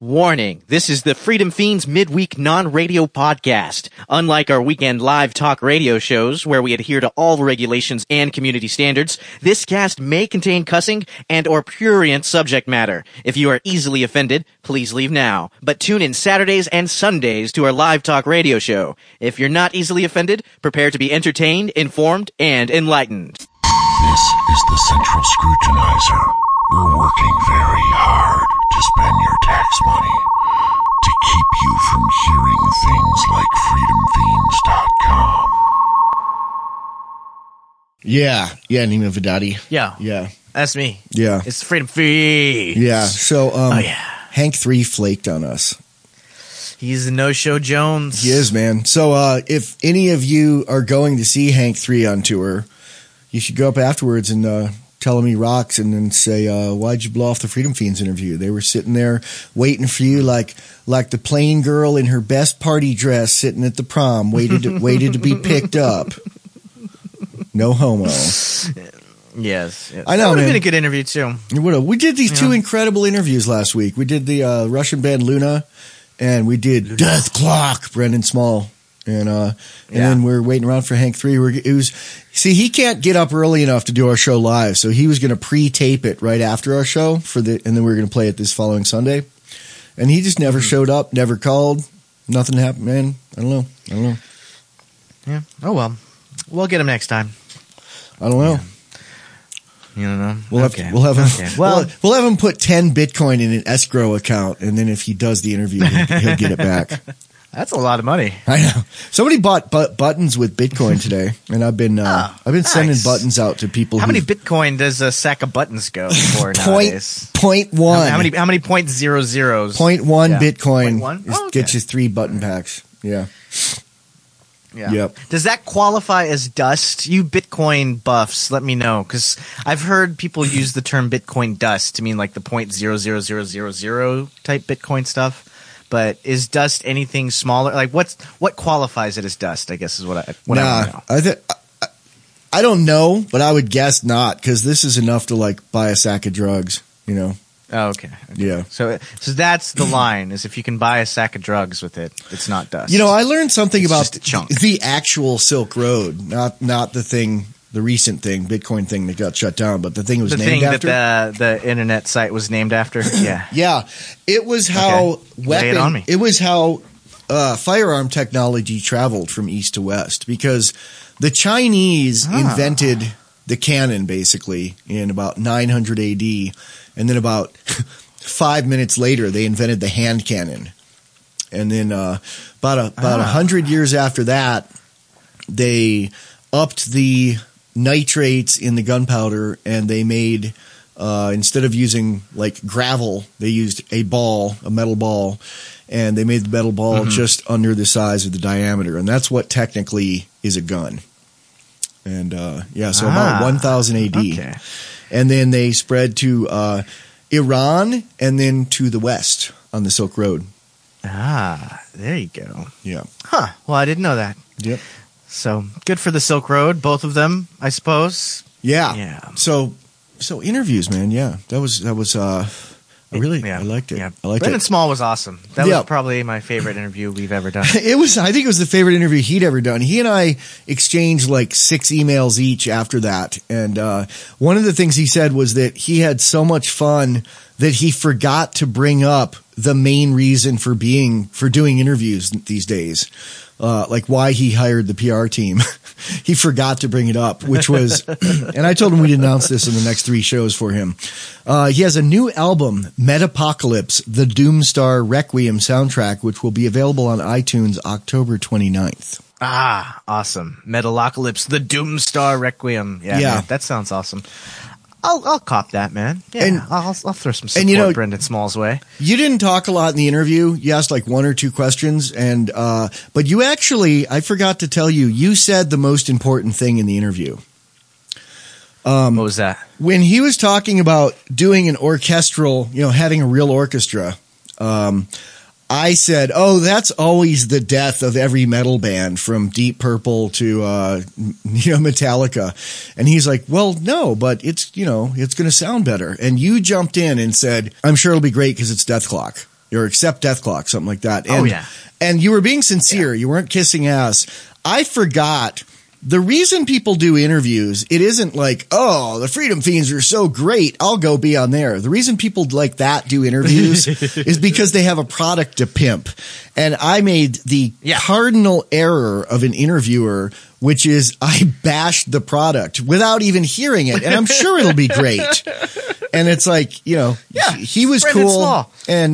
Warning, this is the Freedom Fiends midweek non-radio podcast. Unlike our weekend live talk radio shows, where we adhere to all regulations and community standards, this cast may contain cussing and or prurient subject matter. If you are easily offended, please leave now. But tune in Saturdays and Sundays to our live talk radio show. If you're not easily offended, prepare to be entertained, informed, and enlightened. This is the Central Scrutinizer. We're working very hard to spend your tax money to keep you from hearing things like freedomfiends.com. Yeah, Nima Vidadi. Yeah. That's me. Yeah. It's Freedom Fiends. Yeah, so, yeah. Hank 3 flaked on us. He's the No-Show Jones. He is, man. So, if any of you are going to see Hank 3 on tour, you should go up afterwards and, tell him he rocks and then say, why'd you blow off the Freedom Fiends interview? They were sitting there waiting for you like the plain girl in her best party dress sitting at the prom, waited to be picked up. No homo. Yes. I know, that would have man. been a good interview, too. We did these two incredible interviews last week. We did the Russian band Luna, and we did Death Clock, Brendan Small. And then we're waiting around for Hank 3. He can't get up early enough to do our show live, so he was going to pre-tape it right after our show and then we were going to play it this following Sunday. And he just never showed up, never called, nothing happened, man. I don't know. Yeah. Oh well, we'll get him next time. I don't know. You don't know. We'll have him. Okay. Well, we'll have him put 10 Bitcoin in an escrow account, and then if he does the interview, he'll get it back. That's a lot of money. I know. Somebody bought buttons with Bitcoin today, and I've been sending buttons out to people. How many Bitcoin does a sack of buttons go for nowadays? 0.1. How many 0.00s? 0.1 Bitcoin 0.1? gets you 3 button packs. Yeah. Yeah. Yep. Does that qualify as dust? You Bitcoin buffs, let me know, because I've heard people use the term Bitcoin dust to mean like the 0.00000 type Bitcoin stuff. But is dust anything smaller? Like what qualifies it as dust? I guess is what I want to know. I don't know, but I would guess not, because this is enough to like buy a sack of drugs. You know. Oh, okay. Yeah. So that's the line: is if you can buy a sack of drugs with it, it's not dust. You know, I learned something about just a chunk. The actual Silk Road, not the thing. The recent thing, Bitcoin thing that got shut down, but the thing it was named after. That the internet site was named after. Yeah, yeah. It was how It was how firearm technology traveled from east to west, because the Chinese invented the cannon basically in about 900 AD, and then about 5 minutes later they invented the hand cannon, and then about 100 years after that they upped the nitrates in the gunpowder, and they made instead of using like gravel, they used a metal ball, and they made the metal ball just under the size of the diameter, and that's what technically is a gun. And so about 1000 AD. Okay. And then they spread to Iran and then to the west on the Silk Road. There you go. Yeah. Huh. Well, I didn't know that. Yep. So good for the Silk Road, both of them, I suppose. Yeah. Yeah. So interviews, man. Yeah. That was I liked it. Yeah. I liked Brendan it. Small was awesome. That was probably my favorite interview we've ever done. I think it was the favorite interview he'd ever done. He and I exchanged like 6 emails each after that. And one of the things he said was that he had so much fun that he forgot to bring up the main reason for doing interviews these days. Like why he hired the PR team. He forgot to bring it up, which was, and I told him we'd announce this in the next 3 shows for him. He has a new album, Metapocalypse, the Doomstar Requiem soundtrack, which will be available on iTunes October 29th. Awesome. Metalocalypse, the Doomstar Requiem. Yeah. Man, that sounds awesome. I'll cop that, man. Yeah, and, I'll throw some support Brendan Small's way. You didn't talk a lot in the interview. You asked like 1 or 2 questions, and but you actually, I forgot to tell you, you said the most important thing in the interview. What was that? When he was talking about doing an orchestral, having a real orchestra, I said, that's always the death of every metal band, from Deep Purple to, Metallica. And he's like, well, no, but it's going to sound better. And you jumped in and said, I'm sure it'll be great because it's Death Clock. or accept Death Clock, something like that. And, Oh, yeah. And you were being sincere. You weren't kissing ass. I forgot. The reason people do interviews, it isn't like, oh, the Freedom Fiends are so great, I'll go be on there. The reason people like that do interviews is because they have a product to pimp. And I made the cardinal error of an interviewer, which is I bashed the product without even hearing it. And I'm sure it'll be great. And it's like, he was Brendan cool. Small. And,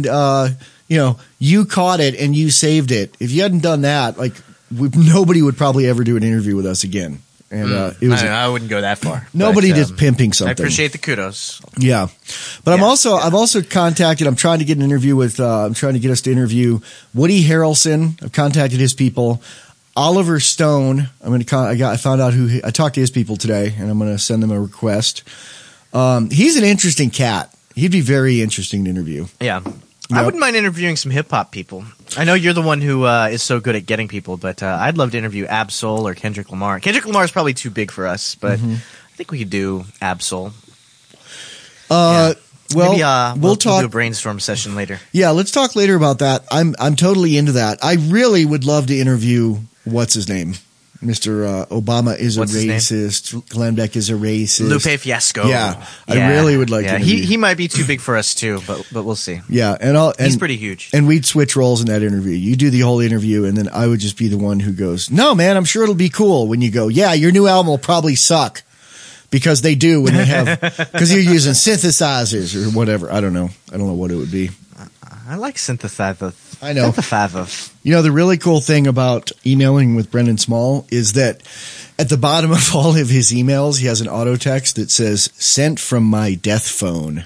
you caught it and you saved it. If you hadn't done that, like, nobody would probably ever do an interview with us again. And it was I wouldn't go that far. nobody did pimping something. I appreciate the kudos. Yeah. But I've also contacted, I'm trying to get an interview with, I'm trying to get us to interview Woody Harrelson. I've contacted his people. Oliver Stone. I found out I talked to his people today and I'm going to send them a request. He's an interesting cat. He'd be very interesting to interview. Yeah. I wouldn't mind interviewing some hip-hop people. I know you're the one who is so good at getting people, but I'd love to interview Absol or Kendrick Lamar. Kendrick Lamar is probably too big for us, but I think we could do Absol. Well, maybe, we'll talk. do a brainstorm session later. Yeah, let's talk later about that. I'm totally into that. I really would love to interview what's his name, Mr. Obama is What's a his racist. Glenn Beck is a racist. Lupe Fiasco. Yeah, I really would like to interview. He might be too big for us too, but we'll see. Yeah, and he's pretty huge. And we'd switch roles in that interview. You do the whole interview, and then I would just be the one who goes, "No, man, I'm sure it'll be cool." When you go, "Yeah, your new album will probably suck," because they do when they have because you're using synthesizers or whatever. I don't know what it would be. I like synthesizer. I know. Synthesizer. The really cool thing about emailing with Brendan Small is that at the bottom of all of his emails, he has an auto text that says, "Sent from my death phone."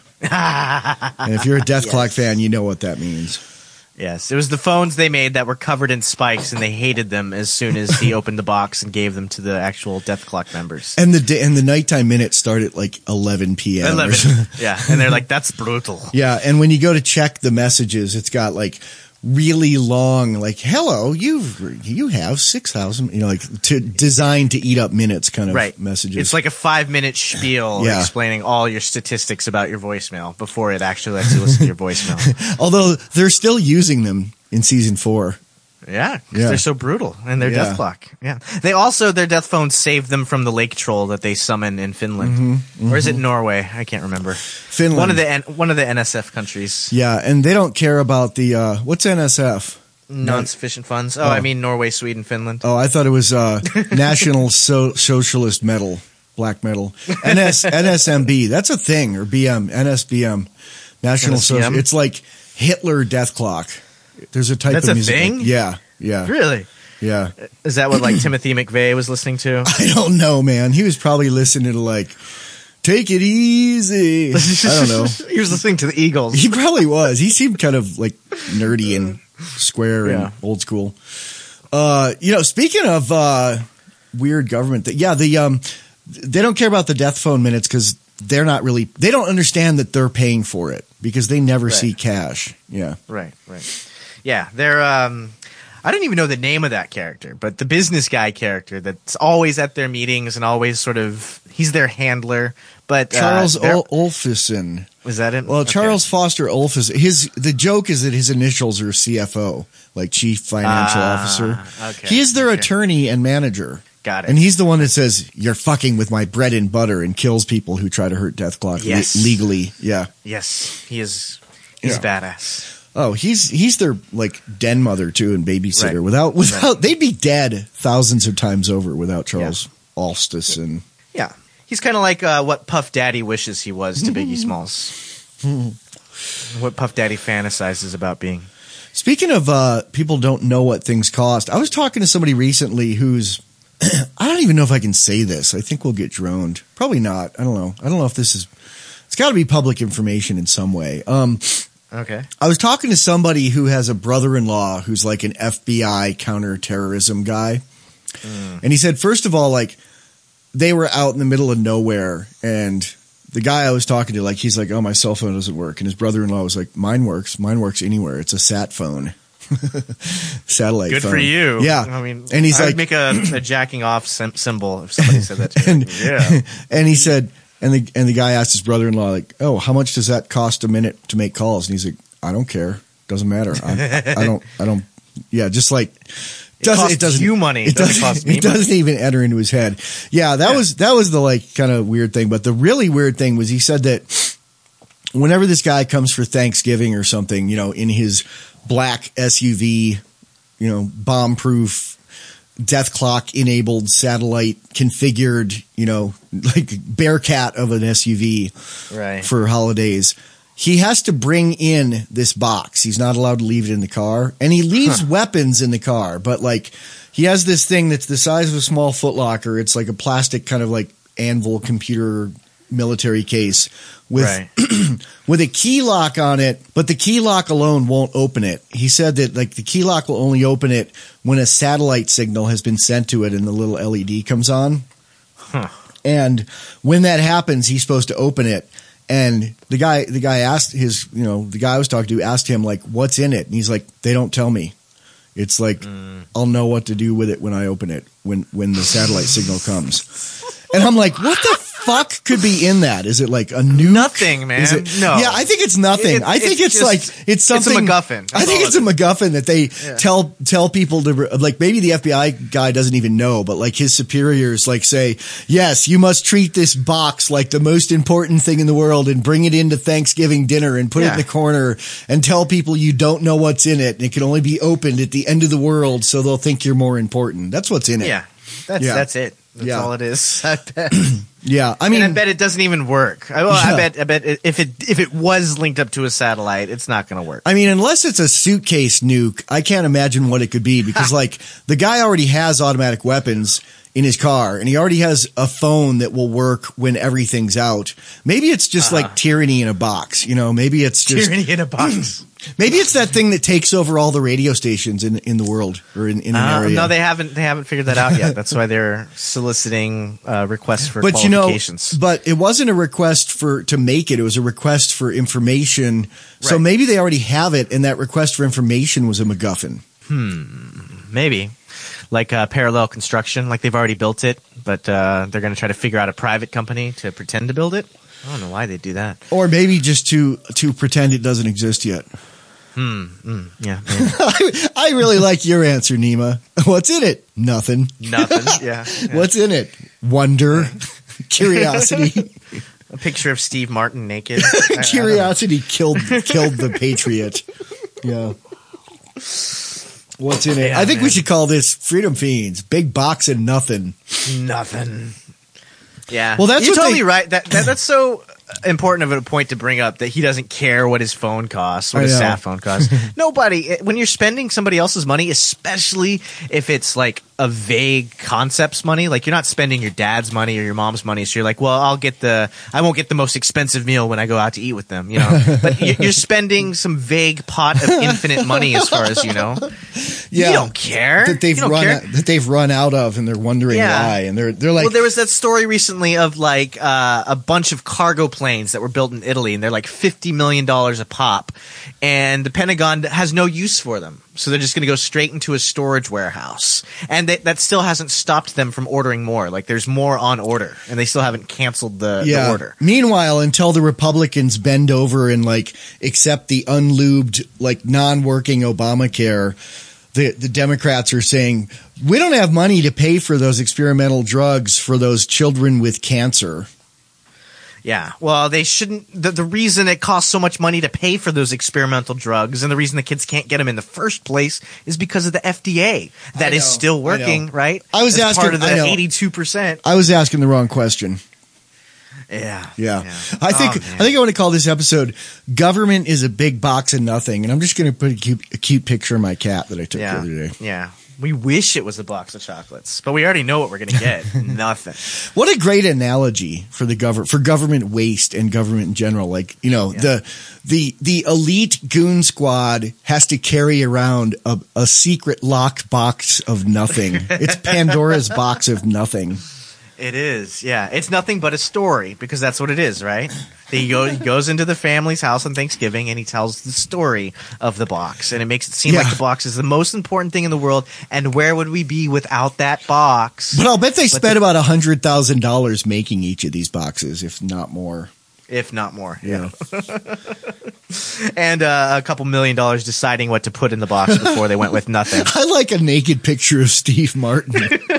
And if you're a Death Clock fan, you know what that means. Yes, it was the phones they made that were covered in spikes, and they hated them as soon as he opened the box and gave them to the actual Death Clock members. And the nighttime minutes start at like 11 p.m. 11, yeah, and they're like, "That's brutal." Yeah, and when you go to check the messages, it's got like really long, like, "Hello, you have 6,000," designed to eat up minutes kind of messages. It's like a 5-minute spiel explaining all your statistics about your voicemail before it actually lets you listen to your voicemail. Although they're still using them in season 4. Yeah, because they're so brutal, and their Death Clock. Yeah, they also their death phones saved them from the lake troll that they summon in Finland, or is it Norway? I can't remember. Finland, one of the NSF countries. Yeah, and they don't care about the what's NSF? Non-sufficient funds. I mean Norway, Sweden, Finland. Oh, I thought it was National Socialist Metal, black metal. NSMB. That's a thing, or BM, NSBM, National Social. It's like Hitler Death Clock. There's a type of music. That's a thing? Yeah. Really? Yeah. Is that what like Timothy McVeigh was listening to? I don't know, man. He was probably listening to like Take It Easy. I don't know. He was listening to the Eagles. He probably was. He seemed kind of like nerdy and square and old school. Speaking of weird government, they don't care about the death phone minutes because they don't understand that they're paying for it because they never see cash. Yeah. Right. Yeah, they're I don't even know the name of that character, but the business guy character that's always at their meetings and always sort of he's their handler. But Charles Olfison. Was that it? Well, Charles Foster Olfison. The joke is that his initials are CFO, like Chief Financial Officer. Okay. He is their attorney and manager. Got it. And he's the one that says, "You're fucking with my bread and butter," and kills people who try to hurt Death Clock legally. Yeah. Yes, he is. He's badass. Oh, he's their like den mother too and babysitter. Without they'd be dead thousands of times over without Charles Olfison. Yeah, he's kind of like what Puff Daddy wishes he was to Biggie Smalls. What Puff Daddy fantasizes about being. Speaking of people don't know what things cost, I was talking to somebody recently who's I don't even know if I can say this. I think we'll get droned. Probably not. I don't know. I don't know if this is. It's got to be public information in some way. Okay. I was talking to somebody who has a brother-in-law who's like an FBI counterterrorism guy. And he said, first of all, like they were out in the middle of nowhere and the guy I was talking to, like, he's like, "Oh, my cell phone doesn't work." And his brother-in-law was like, Mine works anywhere. It's a sat phone. Satellite Good phone. for you. Yeah. I mean, and he's I'd like, make a jacking off symbol if somebody said that to me. And he said, and the guy asked his brother-in-law, like, "Oh, how much does that cost a minute to make calls?" And he's like, "I don't care. Doesn't matter. I don't. Yeah, just like it doesn't you money. It doesn't cost me. It doesn't even enter into his head. Yeah, that was the like kind of weird thing. But the really weird thing was he said that whenever this guy comes for Thanksgiving or something, in his black SUV, bomb-proof, death clock enabled, satellite configured, like Bearcat of an SUV for holidays. He has to bring in this box. He's not allowed to leave it in the car. And he leaves weapons in the car. But, like, he has this thing that's the size of a small Foot Locker. It's like a plastic kind of like anvil computer military case with with a key lock on it. But the key lock alone won't open it. He said that, like, the key lock will only open it when a satellite signal has been sent to it and the little LED comes on. And when that happens, he's supposed to open it. And the guy asked the guy I was talking to asked him, like, what's in it? And he's like, they don't tell me. It's like, I'll know what to do with it when I open it, when the satellite signal comes. And I'm like, what the fuck could be in that? Is it like a nuke? Nothing, man. No. Yeah, I think it's nothing. I think it's something. It's a MacGuffin. I think it's a MacGuffin that they tell people to, like, maybe the FBI guy doesn't even know, but like his superiors like say, yes, you must treat this box like the most important thing in the world and bring it into Thanksgiving dinner and put it in the corner and tell people you don't know what's in it and it can only be opened at the end of the world so they'll think you're more important. That's what's in it. Yeah. That's it. That's all it is. I bet. Yeah, I mean, and I bet it doesn't even work. I bet if it was linked up to a satellite, it's not going to work. I mean, unless it's a suitcase nuke, I can't imagine what it could be because, like, the guy already has automatic weapons in his car, and he already has a phone that will work when everything's out. Maybe it's just like tyranny in a box, Maybe it's just tyranny in a box. Maybe it's that thing that takes over all the radio stations in the world or in an area. No, they haven't figured that out yet. That's why they're soliciting requests for qualifications. But it wasn't a request to make it. It was a request for information. So maybe they already have it, and that request for information was a MacGuffin. Maybe. Like parallel construction, like they've already built it, but they're going to try to figure out a private company to pretend to build it. I don't know why they do that. Or maybe just to pretend it doesn't exist yet. Yeah. I really like your answer, Nima. What's in it? Nothing. Yeah. What's in it? Wonder, curiosity. A picture of Steve Martin naked. Curiosity killed the Patriot. Yeah. What's in it? I think we should call this Freedom Fiends. Big box and nothing. Nothing. Yeah. Well, you're totally right. That's so important of a point to bring up that he doesn't care what his phone costs, what his sat phone costs. Nobody, when you're spending somebody else's money, especially if it's like a vague concepts money, like you're not spending your dad's money or your mom's money, so you're like, well, I won't get the most expensive meal when I go out to eat with them, But you're spending some vague pot of infinite money, as far as you know. Yeah, you don't care that they've run out of, and they're wondering why, and they're like. Well, there was that story recently of like a bunch of cargo planes that were built in Italy, and they're like $50 million a pop, and the Pentagon has no use for them. So they're just going to go straight into a storage warehouse. And that still hasn't stopped them from ordering more. Like, there's more on order, and they still haven't canceled the order. Meanwhile, until the Republicans bend over and, like, accept the unlubed, like, non-working Obamacare, the Democrats are saying, we don't have money to pay for those experimental drugs for those children with cancer. Yeah, well, they shouldn't. The reason it costs so much money to pay for those experimental drugs, and the reason the kids can't get them in the first place, is because of the FDA that is still working, right? I was asking part of the 82%. I was asking the wrong question. Yeah. I think I want to call this episode "Government is a Big Box of Nothing," and I'm just going to put a cute picture of my cat that I took the other day. Yeah. We wish it was a box of chocolates, but we already know what we're going to get. Nothing. What a great analogy for government waste and government in general. Like, the elite goon squad has to carry around a secret locked box of nothing. It's Pandora's box of nothing. It is, yeah. It's nothing but a story, because that's what it is, right? He goes into the family's house on Thanksgiving, and he tells the story of the box. And it makes it seem like the box is the most important thing in the world, and where would we be without that box? But I'll bet they spent about $100,000 making each of these boxes, if not more. if not more. Yeah. And a couple $1 million deciding what to put in the box before they went with nothing. I like a naked picture of Steve Martin.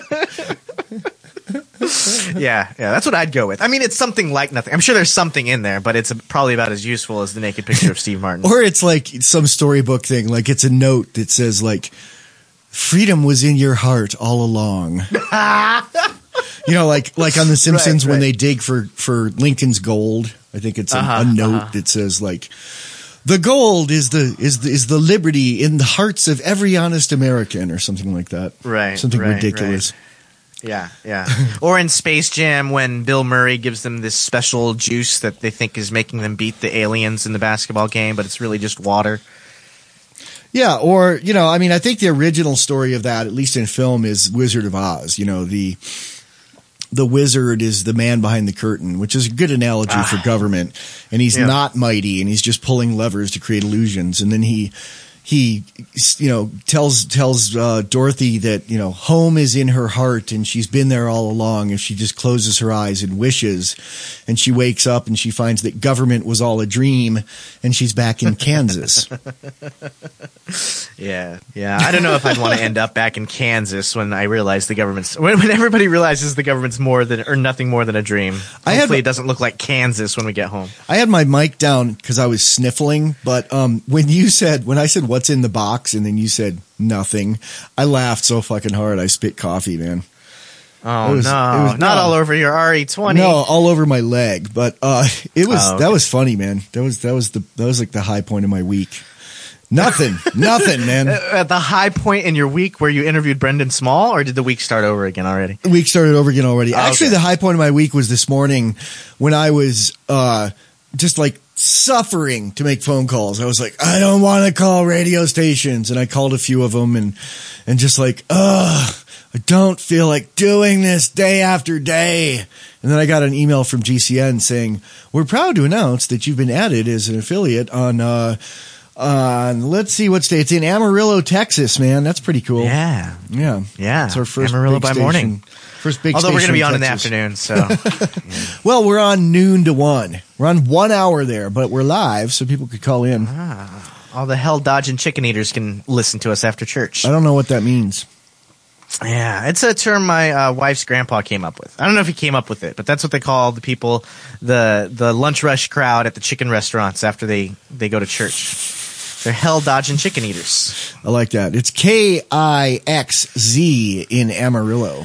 Yeah, that's what I'd go with. I mean, it's something like nothing. I'm sure there's something in there, but it's probably about as useful as the naked picture of Steve Martin. Or it's like some storybook thing, like it's a note that says like, freedom was in your heart all along. You know, like on The Simpsons when they dig for Lincoln's gold. I think it's a note that says like, the gold is the liberty in the hearts of every honest American, or something like that. Right. Something ridiculous. Right. Yeah. Or in Space Jam when Bill Murray gives them this special juice that they think is making them beat the aliens in the basketball game, but it's really just water. Yeah, or, you know, I mean, I think the original story of that, at least in film, is Wizard of Oz. You know, the wizard is the man behind the curtain, which is a good analogy for government. And he's not mighty, and he's just pulling levers to create illusions. And then he you know, tells Dorothy that, you know, home is in her heart and she's been there all along. If she just closes her eyes and wishes, and she wakes up and she finds that government was all a dream and she's back in Kansas. Yeah. I don't know if I'd want to end up back in Kansas when I realize when everybody realizes the government's nothing more than a dream. Hopefully it doesn't look like Kansas when we get home. I had my mic down because I was sniffling, but when I said what's in the box and then you said nothing, I laughed so fucking hard I spit coffee, man. Oh, not all over your RE20. No, all over my leg. But that was funny, man. That was like the high point of my week. Nothing, man. At the high point in your week where you interviewed Brendan Small, or did the week start over again already? The week started over again already. Actually, the high point of my week was this morning when I was just like suffering to make phone calls. I was like, I don't want to call radio stations, and I called a few of them, and just like, I don't feel like doing this day after day. And then I got an email from GCN saying, we're proud to announce that you've been added as an affiliate on let's see what state. It's in Amarillo, Texas, man. That's pretty cool. Yeah. It's our first Amarillo big by station. morning. First big Although station we're going to be on Texas. in the afternoon, so. Yeah. Well, we're on noon to 1. We're on 1 hour there, but we're live, so people could call in. All the hell-dodging chicken eaters can listen to us after church. I don't know what that means. Yeah, it's a term my wife's grandpa came up with. I don't know if he came up with it, but that's what they call the people, the lunch rush crowd at the chicken restaurants after they go to church. They're hell-dodging chicken eaters. I like that. It's KIXZ in Amarillo.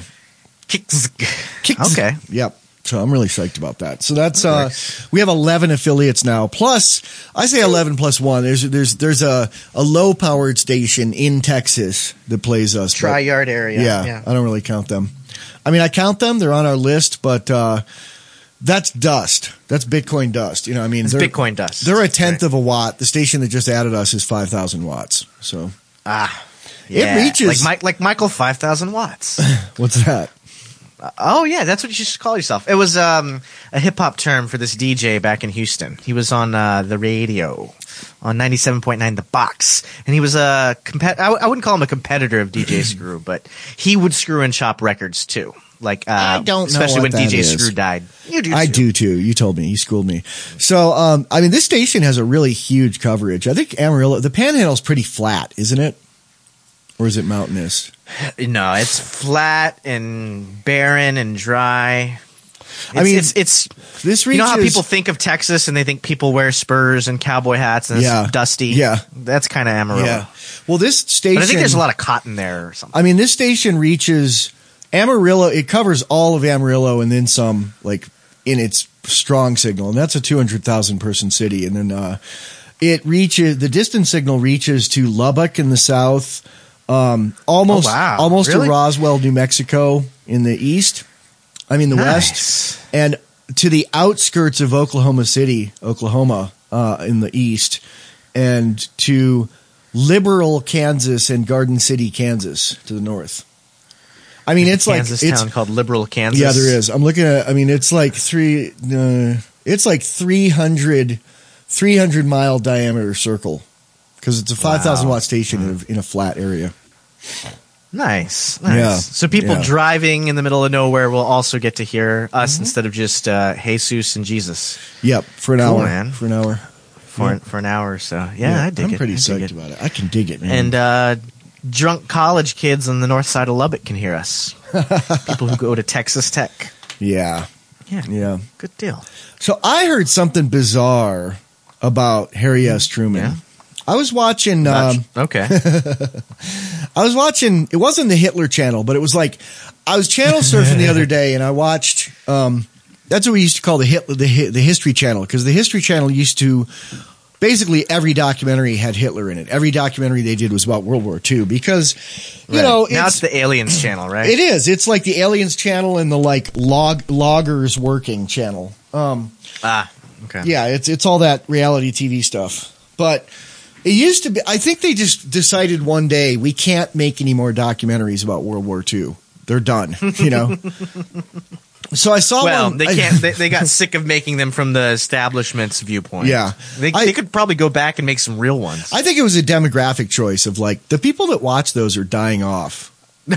Okay. Yep. So I'm really psyched about that. So that's we have 11 affiliates now. Plus, I say 11 plus 1. There's a low powered station in Texas that plays us. Tri-yard area. Yeah, I don't really count them. I mean, I count them. They're on our list, but that's dust. That's Bitcoin dust. You know, I mean, they're Bitcoin dust. They're a tenth of a watt. The station that just added us is 5,000 watts. So it reaches like Michael 5,000 watts. What's that? Oh yeah, that's what you should call yourself. It was a hip hop term for this DJ back in Houston. He was on the radio on 97.9 The Box, and he was I wouldn't call him a competitor of DJ Screw, but he would screw and chop records too. Like I don't know, especially when DJ Screw died. You do. I do too. You told me. You schooled me. So I mean, this station has a really huge coverage. I think Amarillo, the Panhandle's pretty flat, isn't it? Or is it mountainous? No, it's flat and barren and dry. It's this reaches, you know how people think of Texas and they think people wear spurs and cowboy hats and it's dusty? Yeah. That's kind of Amarillo. Yeah. Well, this station... But I think there's a lot of cotton there or something. I mean, this station reaches Amarillo. It covers all of Amarillo and then some, like, in its strong signal. And that's a 200,000 person city. And then the distance signal reaches to Lubbock in the south, almost to Roswell, New Mexico in the east. I mean, the west, and to the outskirts of Oklahoma City, Oklahoma, in the east, and to Liberal, Kansas, and Garden City, Kansas, to the north. I mean, it's like Kansas town called Liberal, Kansas. Yeah, there is. I'm looking at. I mean, it's like 300 mile diameter circle because it's a 5,000 watt station in a flat area. Nice. Yeah. So people Yeah. driving in the middle of nowhere will also get to hear us instead of just Jesus and Jesus Yep, for an Cool, hour. man. For an hour. for an hour or so. Yeah, I dig I'm it. pretty I dig psyched it. about it. I can dig it, man. And drunk college kids on the north side of Lubbock can hear us. People who go to Texas Tech. yeah. Yeah. Good deal. So I heard something bizarre about Harry S. Truman. Yeah? I was watching. Okay. I was watching. It wasn't the Hitler channel, but it was like I was channel surfing the other day, and I watched. That's what we used to call the History Channel, because the History Channel used to basically every documentary had Hitler in it. Every documentary they did was about World War II, because you know now it's the Aliens channel, right? It is. It's like the Aliens channel and the like loggers working channel. Okay. Yeah, it's all that reality TV stuff. But it used to be, I think they just decided one day we can't make any more documentaries about World War II. They're done, you know. So I saw Well, one. they can't. They got sick of making them from the establishment's viewpoint. Yeah. they could probably go back and make some real ones. I think it was a demographic choice of like the people that watch those are dying off.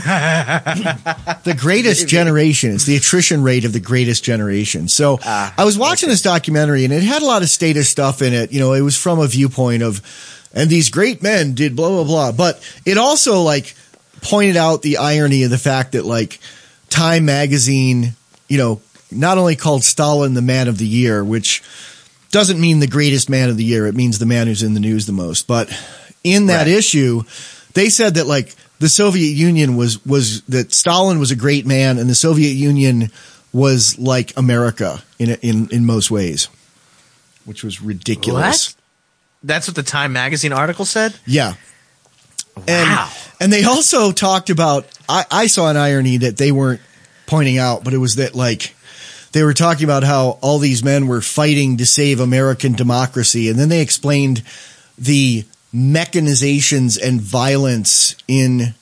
The greatest generation. It's the attrition rate of the greatest generation. So I was watching this documentary, and it had a lot of status stuff in it. You know, it was from a viewpoint of, and these great men did blah, blah, blah. But it also like pointed out the irony of the fact that like Time magazine, you know, not only called Stalin the man of the year, which doesn't mean the greatest man of the year. It means the man who's in the news the most. But in that issue, they said that like the Soviet Union was that Stalin was a great man, and the Soviet Union was like America in most ways, which was ridiculous. What? That's what the Time magazine article said? Yeah. Wow. And they also talked about, I saw an irony that they weren't pointing out, but it was that like they were talking about how all these men were fighting to save American democracy. And then they explained the mechanizations and violence in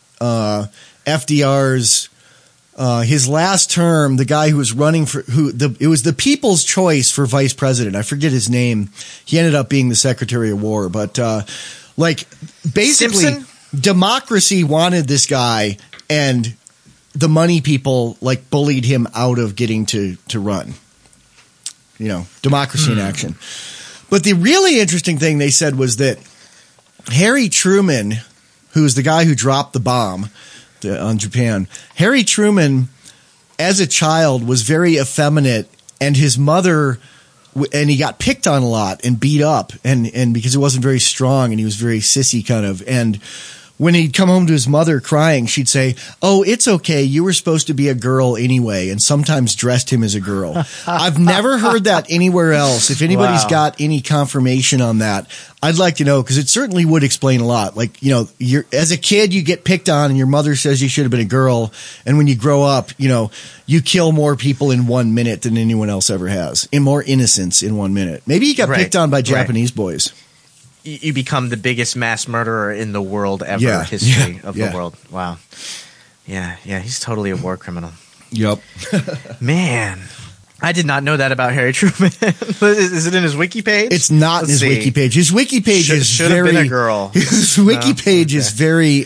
FDR's his last term. The guy who was running for it was the People's Choice for vice president. I forget his name. He ended up being the Secretary of War, but like basically Simpson? Democracy wanted this guy, and the money people like bullied him out of getting to run. You know, democracy in action. But the really interesting thing they said was that Harry Truman, who's the guy who dropped the bomb on Japan, Harry Truman, as a child, was very effeminate, and his mother, and he got picked on a lot and beat up, and because he wasn't very strong and he was very sissy kind of, and when he'd come home to his mother crying, she'd say, "Oh, it's okay. You were supposed to be a girl anyway," and sometimes dressed him as a girl. I've never heard that anywhere else. If anybody's got any confirmation on that, I'd like to know, because it certainly would explain a lot. Like, you know, as a kid, you get picked on and your mother says you should have been a girl. And when you grow up, you know, you kill more people in 1 minute than anyone else ever has, in more innocents in 1 minute. Maybe you got picked on by Japanese boys. You become the biggest mass murderer in the world ever, history of the world. Wow. Yeah, he's totally a war criminal. Yep. Man, I did not know that about Harry Truman. Is it in his wiki page? It's not in his wiki page. His wiki page is should very... have been a girl. His wiki page is very...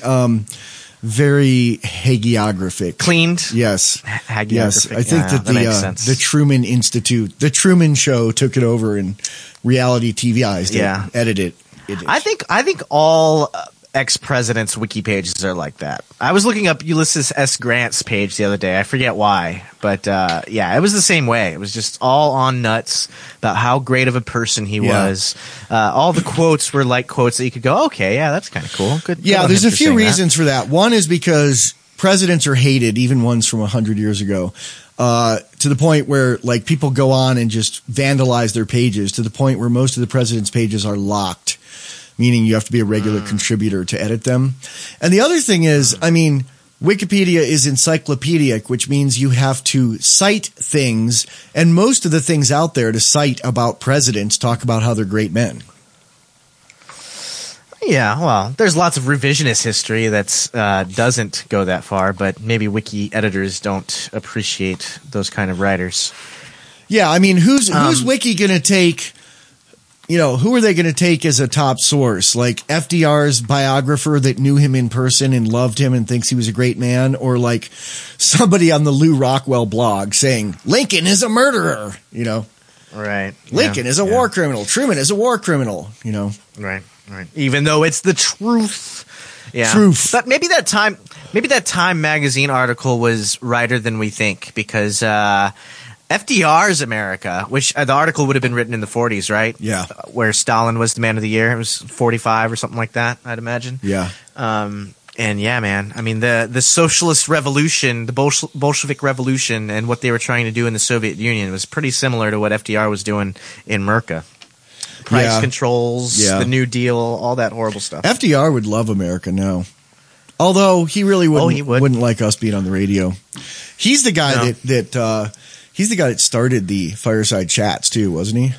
very hagiographic. Cleaned? Yes. Hagiographic. Yes. I think that makes sense. the Truman Institute, the Truman Show took it over and reality TVized it, edited it. I think all ex-presidents' wiki pages are like that. I was looking up Ulysses S. Grant's page the other day. I forget why, but it was the same way. It was just all on nuts about how great of a person he was. All the quotes were like quotes that you could go, okay, yeah, that's kind of cool. Good. Yeah, there's a few reasons for that. One is because presidents are hated, even ones from 100 years ago, to the point where like people go on and just vandalize their pages, to the point where most of the president's pages are locked, meaning you have to be a regular contributor to edit them. And the other thing is, I mean, Wikipedia is encyclopedic, which means you have to cite things, and most of the things out there to cite about presidents talk about how they're great men. Yeah, well, there's lots of revisionist history that doesn't go that far, but maybe wiki editors don't appreciate those kind of writers. Yeah, I mean, who's wiki going to take who are they going to take as a top source? Like FDR's biographer that knew him in person and loved him and thinks he was a great man, or like somebody on the Lew Rockwell blog saying Lincoln is a murderer, Right. Lincoln is a war criminal. Truman is a war criminal, Right. Even though it's the truth. Yeah. Truth. But maybe that Time magazine article was righter than we think, because FDR's America, which the article would have been written in the 40s, right? Yeah. Where Stalin was the man of the year. It was 45 or something like that, I'd imagine. Yeah. And yeah, man, I mean, the socialist revolution, the Bolshevik revolution, and what they were trying to do in the Soviet Union was pretty similar to what FDR was doing in Merca. Price controls, the New Deal, all that horrible stuff. FDR would love America now. Although he really wouldn't like us being on the radio. He's the guy he's the guy that started the Fireside Chats too, wasn't he?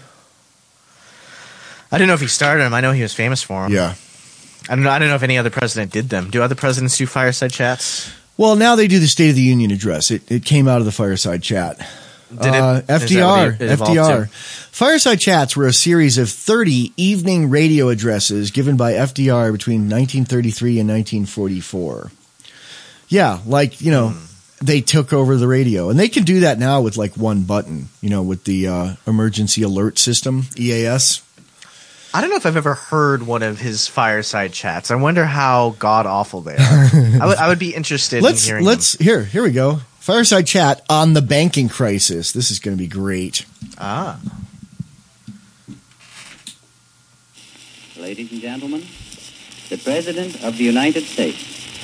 I don't know if he started them. I know he was famous for them. Yeah. I don't know if any other president did them. Do other presidents do Fireside Chats? Well, now they do the State of the Union address. It came out of the Fireside Chat. Did it? FDR. Fireside Chats were a series of 30 evening radio addresses given by FDR between 1933 and 1944. Yeah, they took over the radio. And they can do that now with like one button, with the emergency alert system, EAS. I don't know if I've ever heard one of his Fireside Chats. I wonder how god-awful they are. I would be interested in hearing them. Here we go. Fireside Chat on the banking crisis. This is going to be great. Ladies and gentlemen, the President of the United States.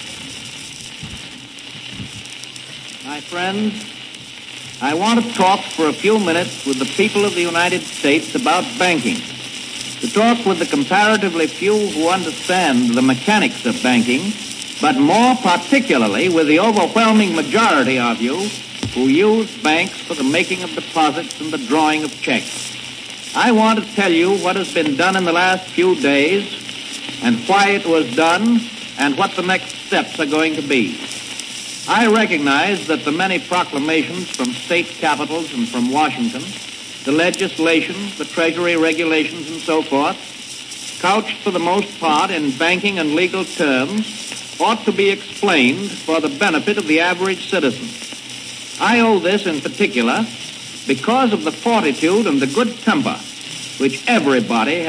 My friends, I want to talk for a few minutes with the people of the United States about banking. To talk with the comparatively few who understand the mechanics of banking, but more particularly with the overwhelming majority of you who use banks for the making of deposits and the drawing of checks. I want to tell you what has been done in the last few days and why it was done and what the next steps are going to be. I recognize that the many proclamations from state capitals and from Washington, the legislation, the Treasury regulations, and so forth, couched for the most part in banking and legal terms, ought to be explained for the benefit of the average citizen. I owe this in particular because of the fortitude and the good temper with which everybody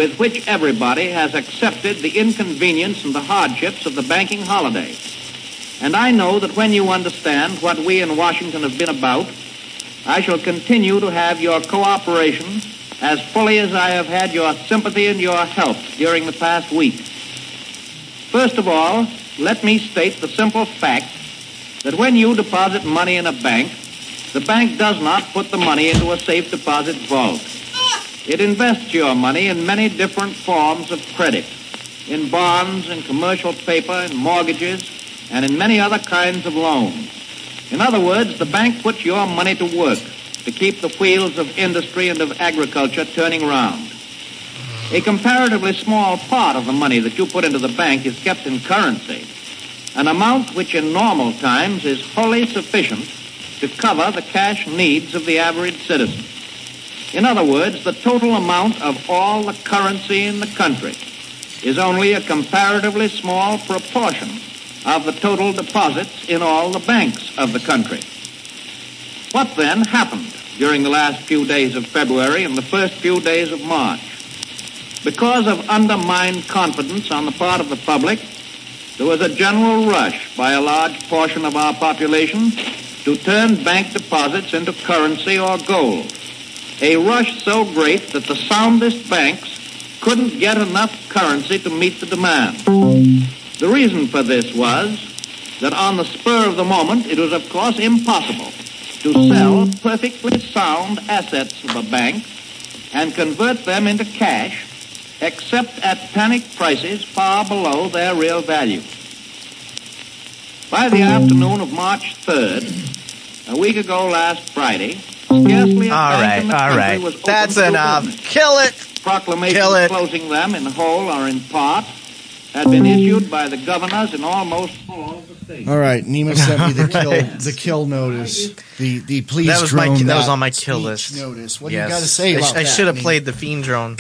has accepted the inconvenience and the hardships of the banking holiday. And I know that when you understand what we in Washington have been about, I shall continue to have your cooperation as fully as I have had your sympathy and your help during the past week. First of all, let me state the simple fact that when you deposit money in a bank, the bank does not put the money into a safe deposit vault. It invests your money in many different forms of credit, in bonds, in commercial paper, in mortgages, and in many other kinds of loans. In other words, the bank puts your money to work to keep the wheels of industry and of agriculture turning round. A comparatively small part of the money that you put into the bank is kept in currency, an amount which in normal times is wholly sufficient to cover the cash needs of the average citizen. In other words, the total amount of all the currency in the country is only a comparatively small proportion of the total deposits in all the banks of the country. What then happened during the last few days of February and the first few days of March? Because of undermined confidence on the part of the public, there was a general rush by a large portion of our population to turn bank deposits into currency or gold. A rush so great that the soundest banks couldn't get enough currency to meet the demand. The reason for this was that on the spur of the moment, it was, of course, impossible to sell perfectly sound assets of a bank and convert them into cash except at panic prices far below their real value. By the afternoon of March 3rd, a week ago last Friday, scarcely a bank in the country was open That's to enough. business. Kill it. Proclamations closing them in whole or in part had been issued by the governors in almost all of the All right, Nima sent me the kill notice. The please that was drone that was on my kill list. Notice. What do you got to say about that? I should have played the Fiend drone.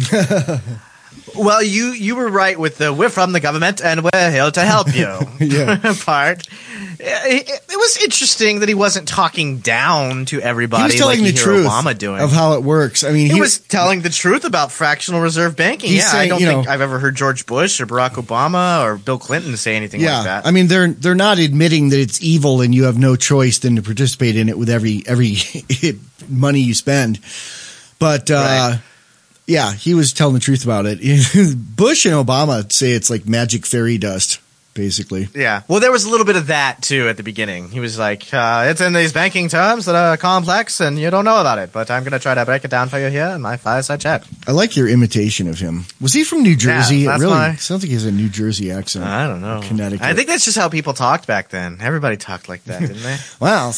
Well, you were right with the "we're from the government and we're here to help you" part. It was interesting that he wasn't talking down to everybody. He was telling like the truth Obama doing. of how it works. I mean, he was telling the truth about fractional reserve banking. Yeah, saying, I don't think I've ever heard George Bush or Barack Obama or Bill Clinton say anything like that. I mean, they're not admitting that it's evil and you have no choice than to participate in it with every money you spend. But yeah, he was telling the truth about it. Bush and Obama say it's like magic fairy dust, basically. Yeah. Well, there was a little bit of that, too, at the beginning. He was like, it's in these banking terms that are complex and you don't know about it, but I'm going to try to break it down for you here in my fireside chat. I like your imitation of him. Was he from New Jersey? Yeah, it really sounds like he has a New Jersey accent. I don't know. Connecticut. I think that's just how people talked back then. Everybody talked like that, didn't they? Well,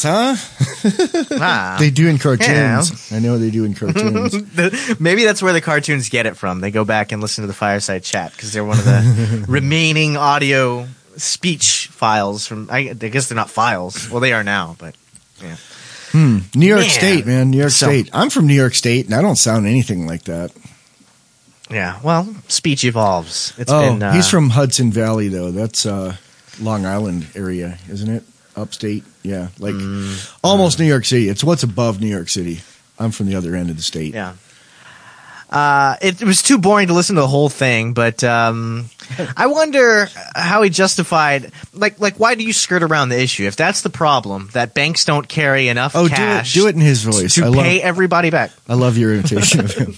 they do in cartoons. Yeah. I know they do in cartoons. Maybe that's where the cartoons get it from. They go back and listen to the fireside chat because they're one of the remaining audio speech files from. I guess they're not files. Well, they are now, but yeah. New York State, man. New York State. I'm from New York State, and I don't sound anything like that. Yeah. Well, speech evolves. He's from Hudson Valley, though. That's Long Island area, isn't it? Upstate. Yeah, like almost New York City. It's what's above New York City. I'm from the other end of the state. Yeah. It was too boring to listen to the whole thing, but I wonder how he justified, like why do you skirt around the issue? If that's the problem, that banks don't carry enough cash do it in his voice. to pay everybody back. I love your imitation of him.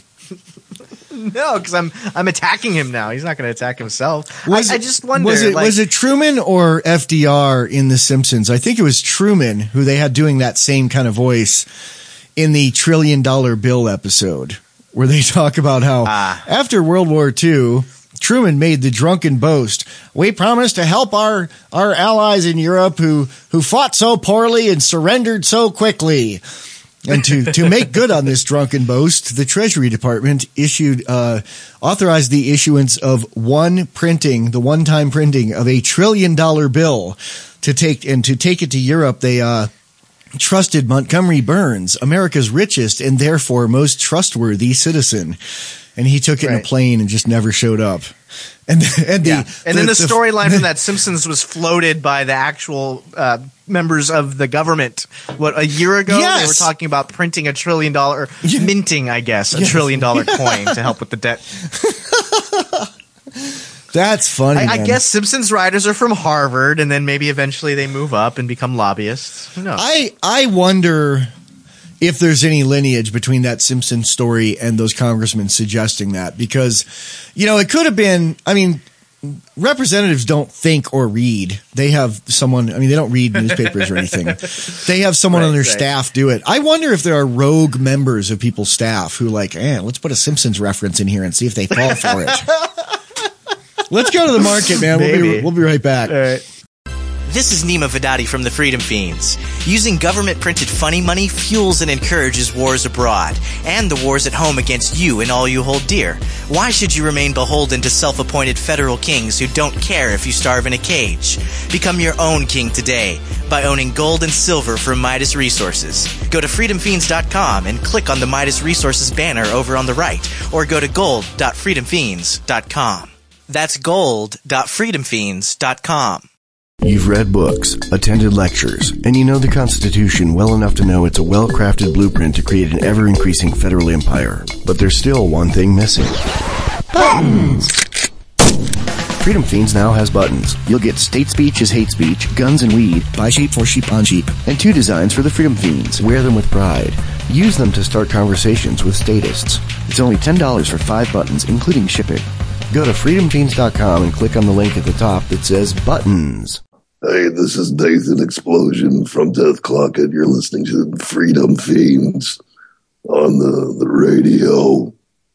No, because I'm attacking him now. He's not going to attack himself. I just wonder. Was it Truman or FDR in The Simpsons? I think it was Truman who they had doing that same kind of voice in the $1 trillion bill episode, where they talk about how after World War II, Truman made the drunken boast. We promised to help our allies in Europe who fought so poorly and surrendered so quickly. And to make good on this drunken boast, the Treasury Department authorized the issuance of the one-time printing of $1 trillion bill to take it to Europe. They trusted Montgomery Burns, America's richest and therefore most trustworthy citizen. And he took it in a plane and just never showed up. And then the storyline from that Simpsons was floated by the actual members of the government. What, a year ago? Yes. They were talking about printing $1 trillion, minting, I guess, $1 trillion coin to help with the debt. That's funny. I guess Simpsons writers are from Harvard, and then maybe eventually they move up and become lobbyists. Who knows? I wonder if there's any lineage between that Simpsons story and those congressmen suggesting that, because, it could have been, representatives don't think or read. They have someone, they don't read newspapers or anything. They have someone on their staff do it. I wonder if there are rogue members of people's staff who let's put a Simpsons reference in here and see if they fall for it. Let's go to the market, man. We'll be right back. All right. This is Nima Vadadi from the Freedom Fiends. Using government-printed funny money fuels and encourages wars abroad, and the wars at home against you and all you hold dear. Why should you remain beholden to self-appointed federal kings who don't care if you starve in a cage? Become your own king today by owning gold and silver from Midas Resources. Go to freedomfiends.com and click on the Midas Resources banner over on the right, or go to gold.freedomfiends.com. That's gold.freedomfiends.com. You've read books, attended lectures, and you know the Constitution well enough to know it's a well-crafted blueprint to create an ever-increasing federal empire. But there's still one thing missing. Buttons! Freedom Fiends now has buttons. You'll get State Speech is Hate Speech, Guns and Weed, Buy Sheep for Sheep on Sheep, and 2 designs for the Freedom Fiends. Wear them with pride. Use them to start conversations with statists. It's only $10 for 5 buttons, including shipping. Go to freedomfiends.com and click on the link at the top that says Buttons. Hey, this is Nathan Explosion from Death Clock, and you're listening to Freedom Fiends on the radio.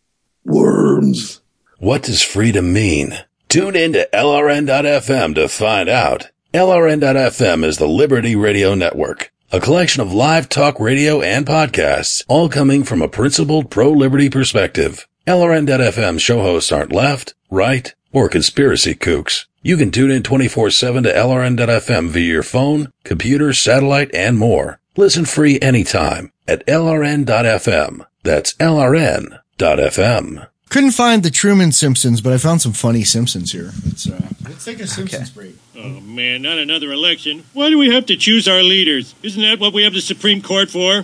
Worms. What does freedom mean? Tune in to LRN.FM to find out. LRN.FM is the Liberty Radio Network, a collection of live talk radio and podcasts, all coming from a principled pro-liberty perspective. LRN.FM show hosts aren't left, right, or conspiracy kooks. You can tune in 24/7 to LRN.FM via your phone, computer, satellite, and more. Listen free anytime at LRN.FM. That's LRN.FM. Couldn't find the Truman Simpsons, but I found some funny Simpsons here. Let's take a Simpsons break. Oh, man, not another election. Why do we have to choose our leaders? Isn't that what we have the Supreme Court for?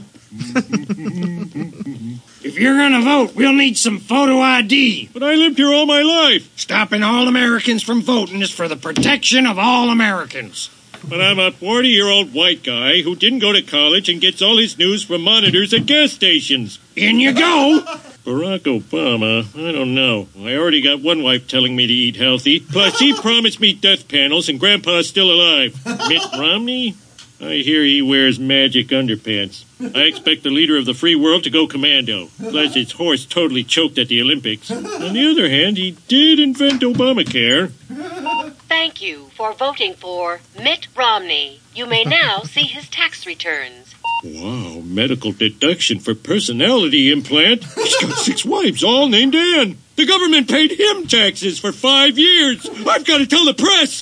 If you're going to vote, we'll need some photo ID. But I lived here all my life. Stopping all Americans from voting is for the protection of all Americans. But I'm a 40-year-old white guy who didn't go to college and gets all his news from monitors at gas stations. In you go. Barack Obama, I don't know. I already got one wife telling me to eat healthy. Plus, he promised me death panels and Grandpa's still alive. Mitt Romney? I hear he wears magic underpants. I expect the leader of the free world to go commando. Plus, his horse totally choked at the Olympics. On the other hand, he did invent Obamacare. Thank you for voting for Mitt Romney. You may now see his tax returns. Wow, medical deduction for personality implant. He's got 6 wives, all named Ann. The government paid him taxes for 5 years. I've got to tell the press.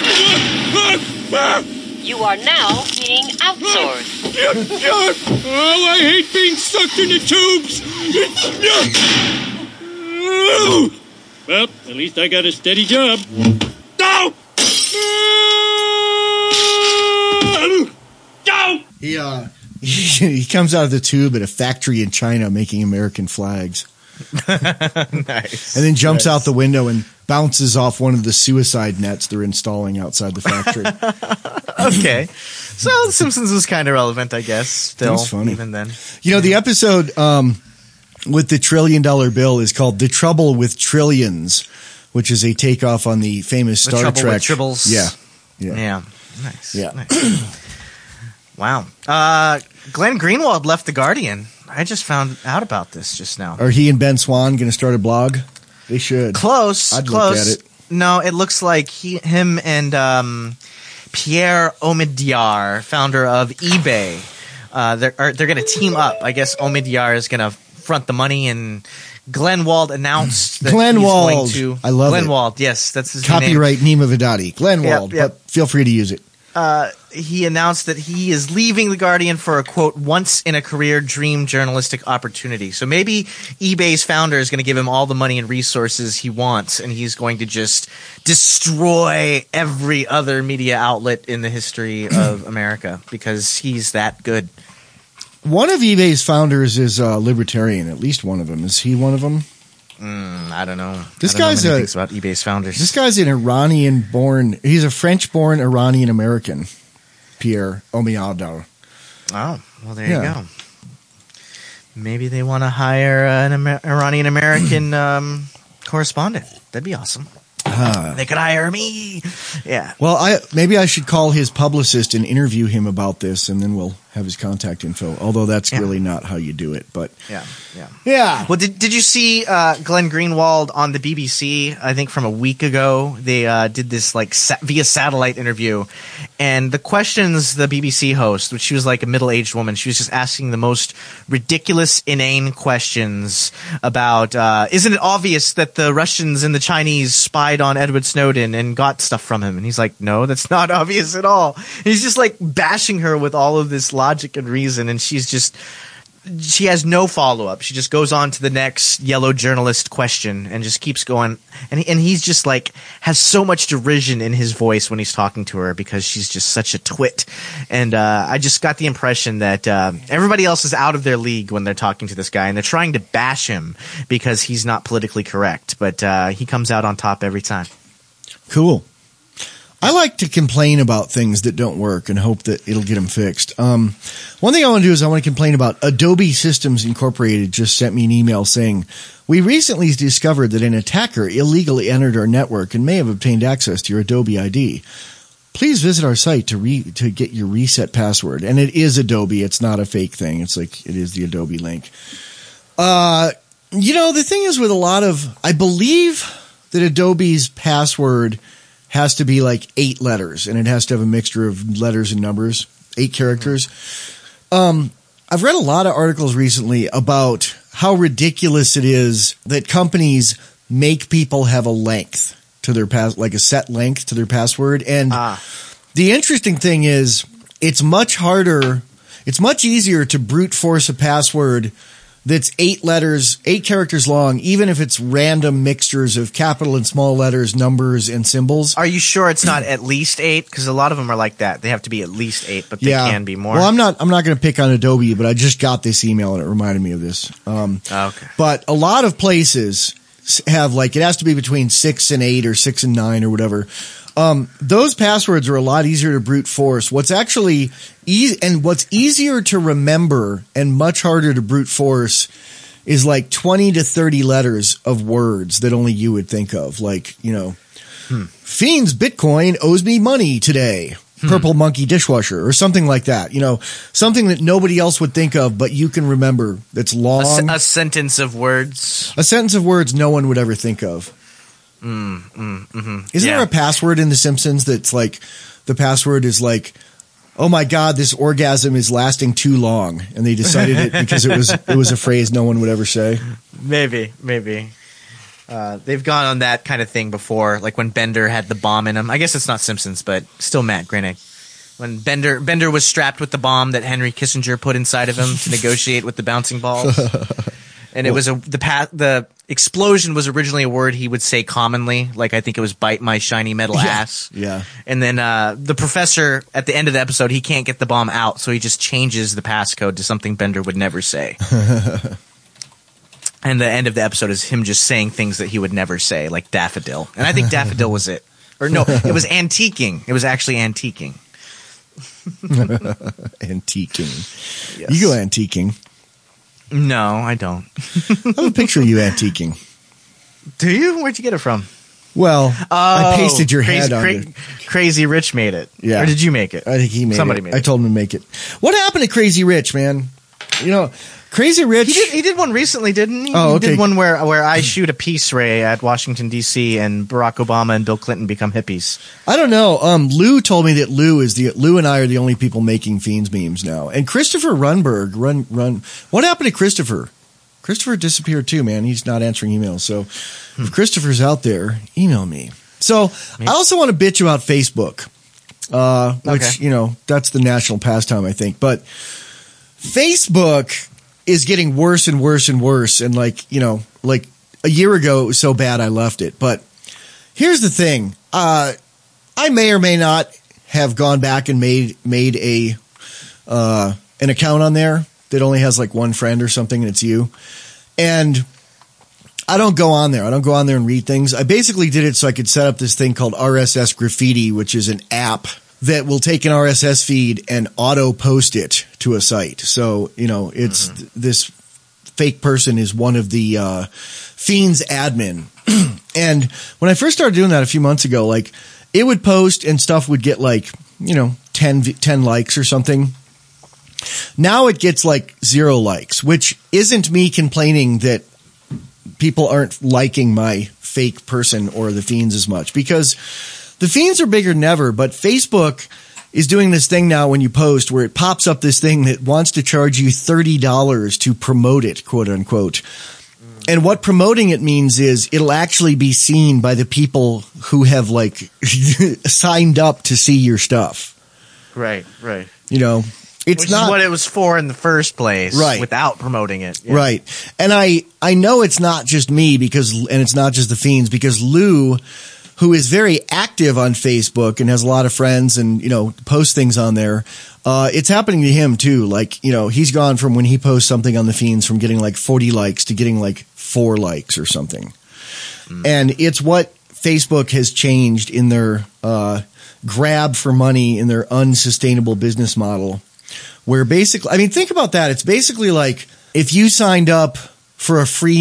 You are now being outsourced. Oh, I hate being sucked into tubes. Well, at least I got a steady job. No! No! He comes out of the tube at a factory in China making American flags. Nice. And then jumps out the window and bounces off one of the suicide nets they're installing outside the factory. Okay. So The Simpsons was kind of relevant, I guess, still, That's funny. even then. You know, the episode with the $1 trillion bill is called The Trouble with Trillions, which is a takeoff on the famous Star Trouble Trek. with Tribbles. Yeah. Nice. Yeah. Nice. Wow. Glenn Greenwald left The Guardian. I just found out about this just now. Are he and Ben Swan going to start a blog? They should. Close. I'd close. look at it. No, it looks like him and Pierre Omidyar, founder of eBay, they're going to team up. I guess Omidyar is going to front the money, and Glenn Wald announced that Glenn he's Wald. going to. I love Glenn it. Wald. Yes, that's his Copyright Nima Vidadi. Glenn Wald. Yep. But feel free to use it. He announced that he is leaving The Guardian for a, quote, once-in-a-career dream journalistic opportunity. So maybe eBay's founder is going to give him all the money and resources he wants, and he's going to just destroy every other media outlet in the history of America because he's that good. One of eBay's founders is a libertarian, at least one of them. Is he one of them? I don't know. This I don't guy's know many things about eBay's founders. This guy's an Iranian-born. He's a French-born Iranian-American. Pierre Omidyar. Oh, well, there you go. Maybe they want to hire an Iranian-American correspondent. That'd be awesome. They could hire me. Yeah. Well, maybe I should call his publicist and interview him about this, and then we'll have his contact info. Although that's really not how you do it. But yeah. Well, did you see Glenn Greenwald on the BBC? I think from a week ago, they did this like via satellite interview, and the questions the BBC host, which she was like a middle-aged woman, she was just asking the most ridiculous, inane questions about isn't it obvious that the Russians and the Chinese spied on Edward Snowden and got stuff from him? And he's like, no, that's not obvious at all. And he's just like bashing her with all of this logic and reason, and she has no follow-up. She just goes on to the next yellow journalist question and just keeps going. And he's just like has so much derision in his voice when he's talking to her because she's just such a twit. And I just got the impression that everybody else is out of their league when they're talking to this guy, and they're trying to bash him because he's not politically correct. But he comes out on top every time. Cool. I like to complain about things that don't work and hope that it'll get them fixed. One thing I want to do is I want to complain about Adobe Systems Incorporated just sent me an email saying, we recently discovered that an attacker illegally entered our network and may have obtained access to your Adobe ID. Please visit our site to get your reset password. And it is Adobe. It's not a fake thing. It's like it is the Adobe link. The thing is with a lot of, I believe that Adobe's password has to be like 8 letters, and it has to have a mixture of letters and numbers, 8 characters. I've read a lot of articles recently about how ridiculous it is that companies make people have a length to their like a set length to their password. And the interesting thing is it's much easier to brute force a password that's 8 characters long, even if it's random mixtures of capital and small letters, numbers, and symbols. Are you sure it's not at least 8? Because a lot of them are like that. They have to be at least 8, but they can be more. Well, I'm not going to pick on Adobe, but I just got this email and it reminded me of this. Okay. But a lot of places have like, it has to be between 6 and 8 or 6 and 9 or whatever. Those passwords are a lot easier to brute force. What's actually what's easier to remember and much harder to brute force is like 20 to 30 letters of words that only you would think of. Like, Fiends Bitcoin owes me money today. Purple Monkey dishwasher or something like that. Something that nobody else would think of, but you can remember that's long. A sentence of words. A sentence of words no one would ever think of. Isn't there a password in The Simpsons that's like, the password is like, oh my God, this orgasm is lasting too long. And they decided it because it was a phrase no one would ever say. Maybe. They've gone on that kind of thing before, like when Bender had the bomb in him. I guess it's not Simpsons, but still Matt Groening. When Bender was strapped with the bomb that Henry Kissinger put inside of him to negotiate with the bouncing balls. And it was the explosion was originally a word he would say commonly, like I think it was bite my shiny metal ass. Yeah. And then the professor at the end of the episode, he can't get the bomb out, so he just changes the passcode to something Bender would never say. And the end of the episode is him just saying things that he would never say, like daffodil. And I think daffodil was it. Or no, it was antiquing. It was actually antiquing. Antiquing. Yes. You go antiquing. No, I don't. I have a picture of you antiquing. Do you? Where'd you get it from? Well, I pasted your head on it. Crazy Rich made it. Yeah. Or did you make it? I think he made Somebody it. made it. I told him to make it. What happened to Crazy Rich, man? Crazy Rich. He did one recently, didn't he? Oh, okay. He did one where I shoot a peace ray at Washington, D.C. and Barack Obama and Bill Clinton become hippies. I don't know. Lou told me that Lou and I are the only people making Fiends memes now. And Christopher Runberg, what happened to Christopher? Christopher disappeared too, man. He's not answering emails. So if Christopher's out there, email me. So I also want to bitch about Facebook, which, that's the national pastime, I think. But Facebook is getting worse and worse and worse. And like a year ago, it was so bad I left it. But here's the thing. I may or may not have gone back and made an account on there that only has like one friend or something, and it's you. And I don't go on there. I don't go on there and read things. I basically did it so I could set up this thing called RSS Graffiti, which is an app that will take an RSS feed and auto post it to a site. So, it's this fake person is one of the Fiends admin. And when I first started doing that a few months ago, like it would post and stuff would get like, 10 likes or something. Now it gets like 0 likes, which isn't me complaining that people aren't liking my fake person or the Fiends as much, because the Fiends are bigger than ever. But Facebook is doing this thing now when you post where it pops up this thing that wants to charge you $30 to promote it, quote unquote. And what promoting it means is it'll actually be seen by the people who have like signed up to see your stuff. Right. It's Which not is what it was for in the first place, right? Without promoting it, yeah. Right? And I know it's not just me and it's not just the Fiends, because Lou, who is very active on Facebook and has a lot of friends and posts things on there, it's happening to him too. Like he's gone from when he posts something on the Fiends from getting like 40 likes to getting like 4 likes or something. And it's what Facebook has changed in their grab for money, in their unsustainable business model. Where basically, think about that. It's basically like if you signed up for a free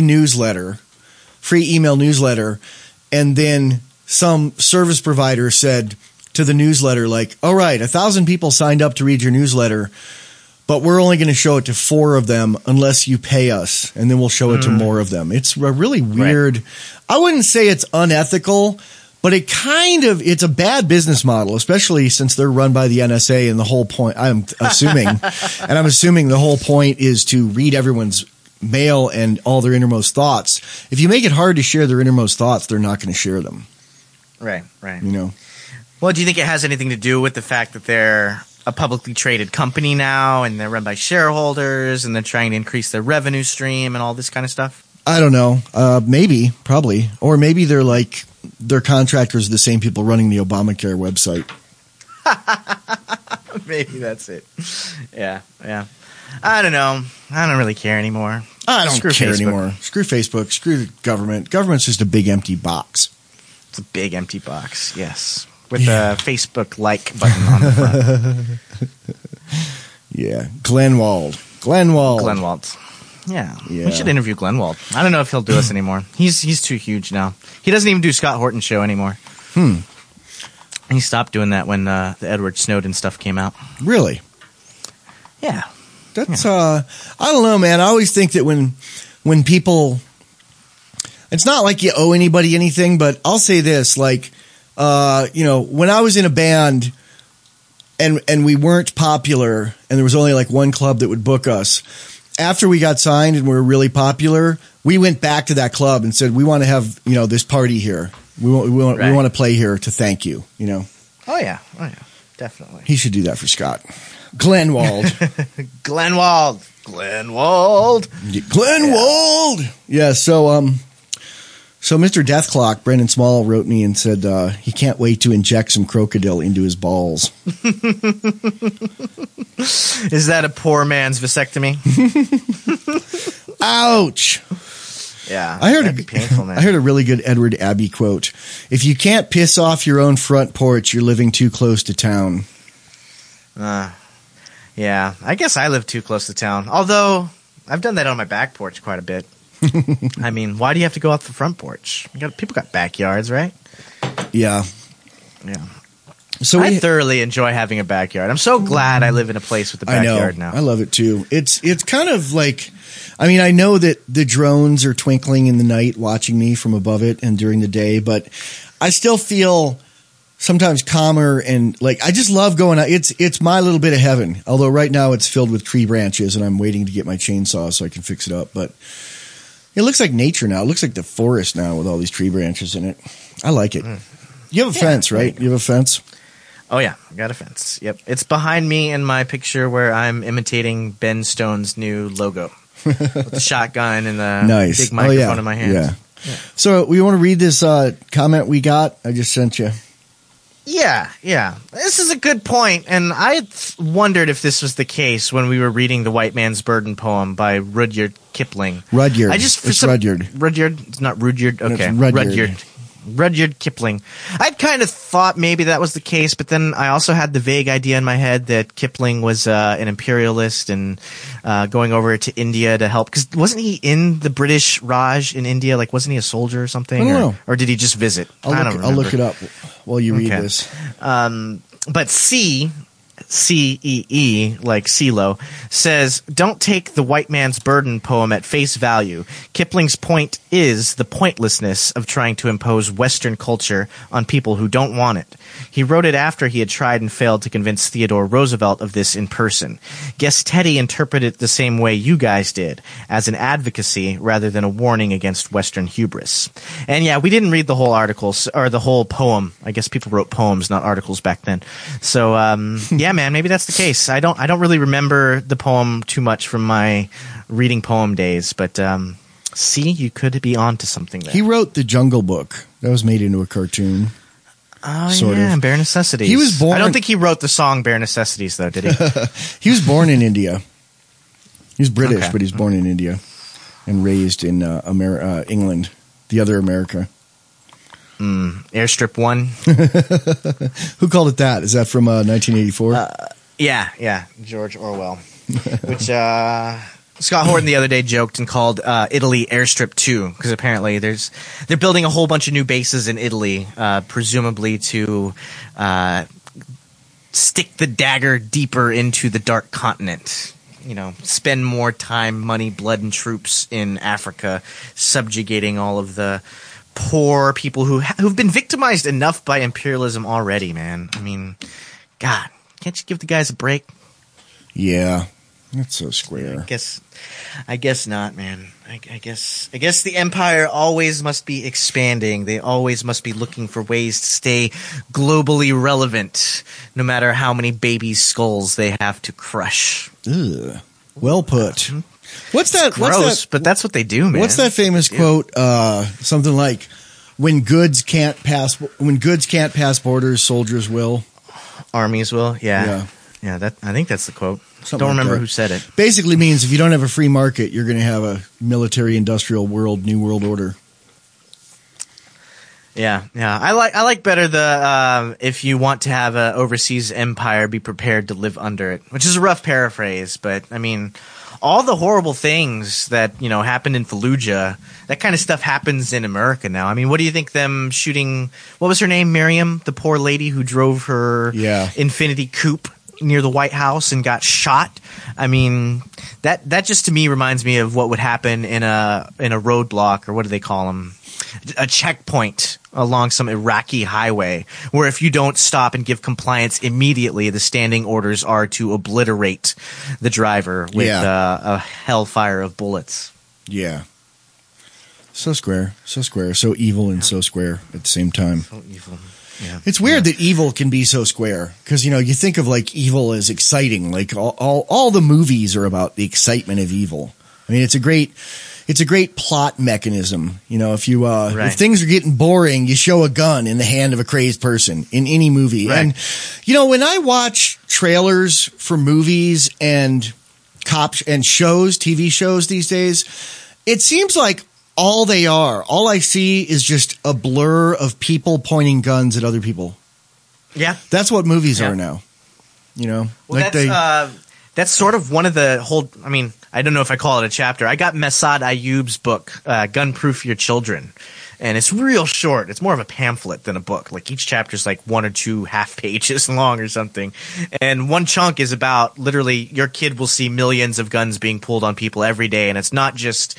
email newsletter, and then some service provider said to the newsletter, like, all right, 1,000 people signed up to read your newsletter, but we're only going to show it to 4 of them unless you pay us, and then we'll show it to more of them. It's a really weird, I wouldn't say it's unethical, but it's a bad business model, especially since they're run by the NSA, and the whole point, I'm assuming the whole point is to read everyone's mail and all their innermost thoughts. If you make it hard to share their innermost thoughts, they're not going to share them. Right. You know. Well, do you think it has anything to do with the fact that they're a publicly traded company now and they're run by shareholders and they're trying to increase their revenue stream and all this kind of stuff? I don't know. Maybe, probably. Or maybe they're like, their contractors are the same people running the Obamacare website. Maybe that's it. Yeah. I don't know. I don't really care anymore. I don't care anymore. Screw Facebook. Screw the government. Government's just a big empty box. It's a big empty box, yes. With a Facebook like button on the front. Yeah. Glenwald. Yeah. We should interview Glenwald. I don't know if he'll do us anymore. He's too huge now. He doesn't even do Scott Horton's show anymore. He stopped doing that when the Edward Snowden stuff came out. Really? Yeah. That's I don't know, man. I always think that when people, it's not like you owe anybody anything, but I'll say this, like, when I was in a band and we weren't popular and there was only like one club that would book us, after we got signed and we were really popular, we went back to that club and said, we want to have, this party here. We want to play here to thank you, Oh yeah. Definitely. He should do that for Scott. Glenwald. Glenwald. Yeah. So Mr. Deathclock, Brendan Small, wrote me and said he can't wait to inject some crocodile into his balls. Is that a poor man's vasectomy? Ouch. Yeah, that'd be painful, man. I heard a really good Edward Abbey quote. If you can't piss off your own front porch, you're living too close to town. Yeah, I guess I live too close to town. Although, I've done that on my back porch quite a bit. I mean, why do you have to go off the front porch? People got backyards, right? Yeah. So I thoroughly enjoy having a backyard. I'm so glad I live in a place with a backyard now. I love it too. It's kind of like, I know that the drones are twinkling in the night watching me from above it and during the day, but I still feel sometimes calmer and like I just love going out. It's my little bit of heaven. Although right now it's filled with tree branches and I'm waiting to get my chainsaw so I can fix it up. But it looks like nature now. It looks like the forest now with all these tree branches in it. I like it. You have a fence, right? You have a fence? Oh yeah, I got a fence. Yep. It's behind me in my picture where I'm imitating Ben Stone's new logo with the shotgun and the big microphone in my hand. Yeah. So we want to read this comment we got. I just sent you. Yeah. This is a good point, and I wondered if this was the case when we were reading the White Man's Burden poem by Rudyard Kipling. Rudyard. Rudyard. Rudyard. It's not Rudyard. Okay. No, Rudyard. Rudyard Kipling. I'd kind of thought maybe that was the case, but then I also had the vague idea in my head that Kipling was an imperialist and going over to India to help. Because wasn't he in the British Raj in India? Like, wasn't he a soldier or something? I don't know. Or did he just visit? I don't remember. I'll look it up while you read this. But C-E-E, like CeeLo, says, don't take the White Man's Burden poem at face value. Kipling's point is the pointlessness of trying to impose Western culture on people who don't want it. He wrote it after he had tried and failed to convince Theodore Roosevelt of this in person. Guess Teddy interpreted it the same way you guys did, as an advocacy rather than a warning against Western hubris. And yeah, we didn't read the whole article, or the whole poem. I guess people wrote poems, not articles back then. So, yeah, man, maybe that's the case. I don't really remember the poem too much from my reading poem days, but see, you could be onto something there. He wrote The Jungle Book. That was made into a cartoon. Oh, sort of. Bare Necessities. He was born. I don't think he wrote the song Bare Necessities, though, did he? He was born in India. He's British, but he's born in India and raised in England, the other America. Airstrip 1. Who called it that? Is that from 1984? Yeah, George Orwell. Which Scott Horton the other day joked and called Italy Airstrip 2, because apparently they're building a whole bunch of new bases in Italy, presumably to stick the dagger deeper into the dark continent. You know, spend more time, money, blood, and troops in Africa, subjugating all of the poor people who've been victimized enough by imperialism already, man. I mean, God, can't you give the guys a break? Yeah. That's so square. I guess not, man. I guess the empire always must be expanding. They always must be looking for ways to stay globally relevant, no matter how many baby skulls they have to crush. Ugh. Well put. What's that? It's gross, but that's what they do, man. What's that famous quote? Something like, "When goods can't pass borders, soldiers will. Armies will." Yeah. I think that's the quote. Something Don't like remember that. who said it. Basically means if you don't have a free market, you're going to have a military-industrial world, new world order. Yeah. I like better the if you want to have an overseas empire, be prepared to live under it, which is a rough paraphrase, but I mean, all the horrible things that happened in Fallujah, that kind of stuff happens in America now. I mean, what do you think them shooting? What was her name? Miriam, the poor lady who drove her Infiniti coupe near the White House and got shot. I mean, that just to me reminds me of what would happen in a roadblock, or what do they call them? A checkpoint along some Iraqi highway, where if you don't stop and give compliance immediately, the standing orders are to obliterate the driver with a hellfire of bullets. Yeah. So square. So evil and so square at the same time. So evil. Yeah. It's weird that evil can be so square, because you think of like evil as exciting. Like all the movies are about the excitement of evil. I mean, it's a great plot mechanism. If things are getting boring, you show a gun in the hand of a crazed person in any movie. Right. And when I watch trailers for movies and TV shows these days, it seems like all I see is just a blur of people pointing guns at other people. Yeah. That's what movies are now. Well, that's sort of one of the whole, I mean, I don't know if I call it a chapter. I got Massad Ayub's book, Gun-Proof Your Children. And it's real short. It's more of a pamphlet than a book. Like each chapter is like 1 or 2 half pages long or something. And one chunk is about literally your kid will see millions of guns being pulled on people every day. And it's not just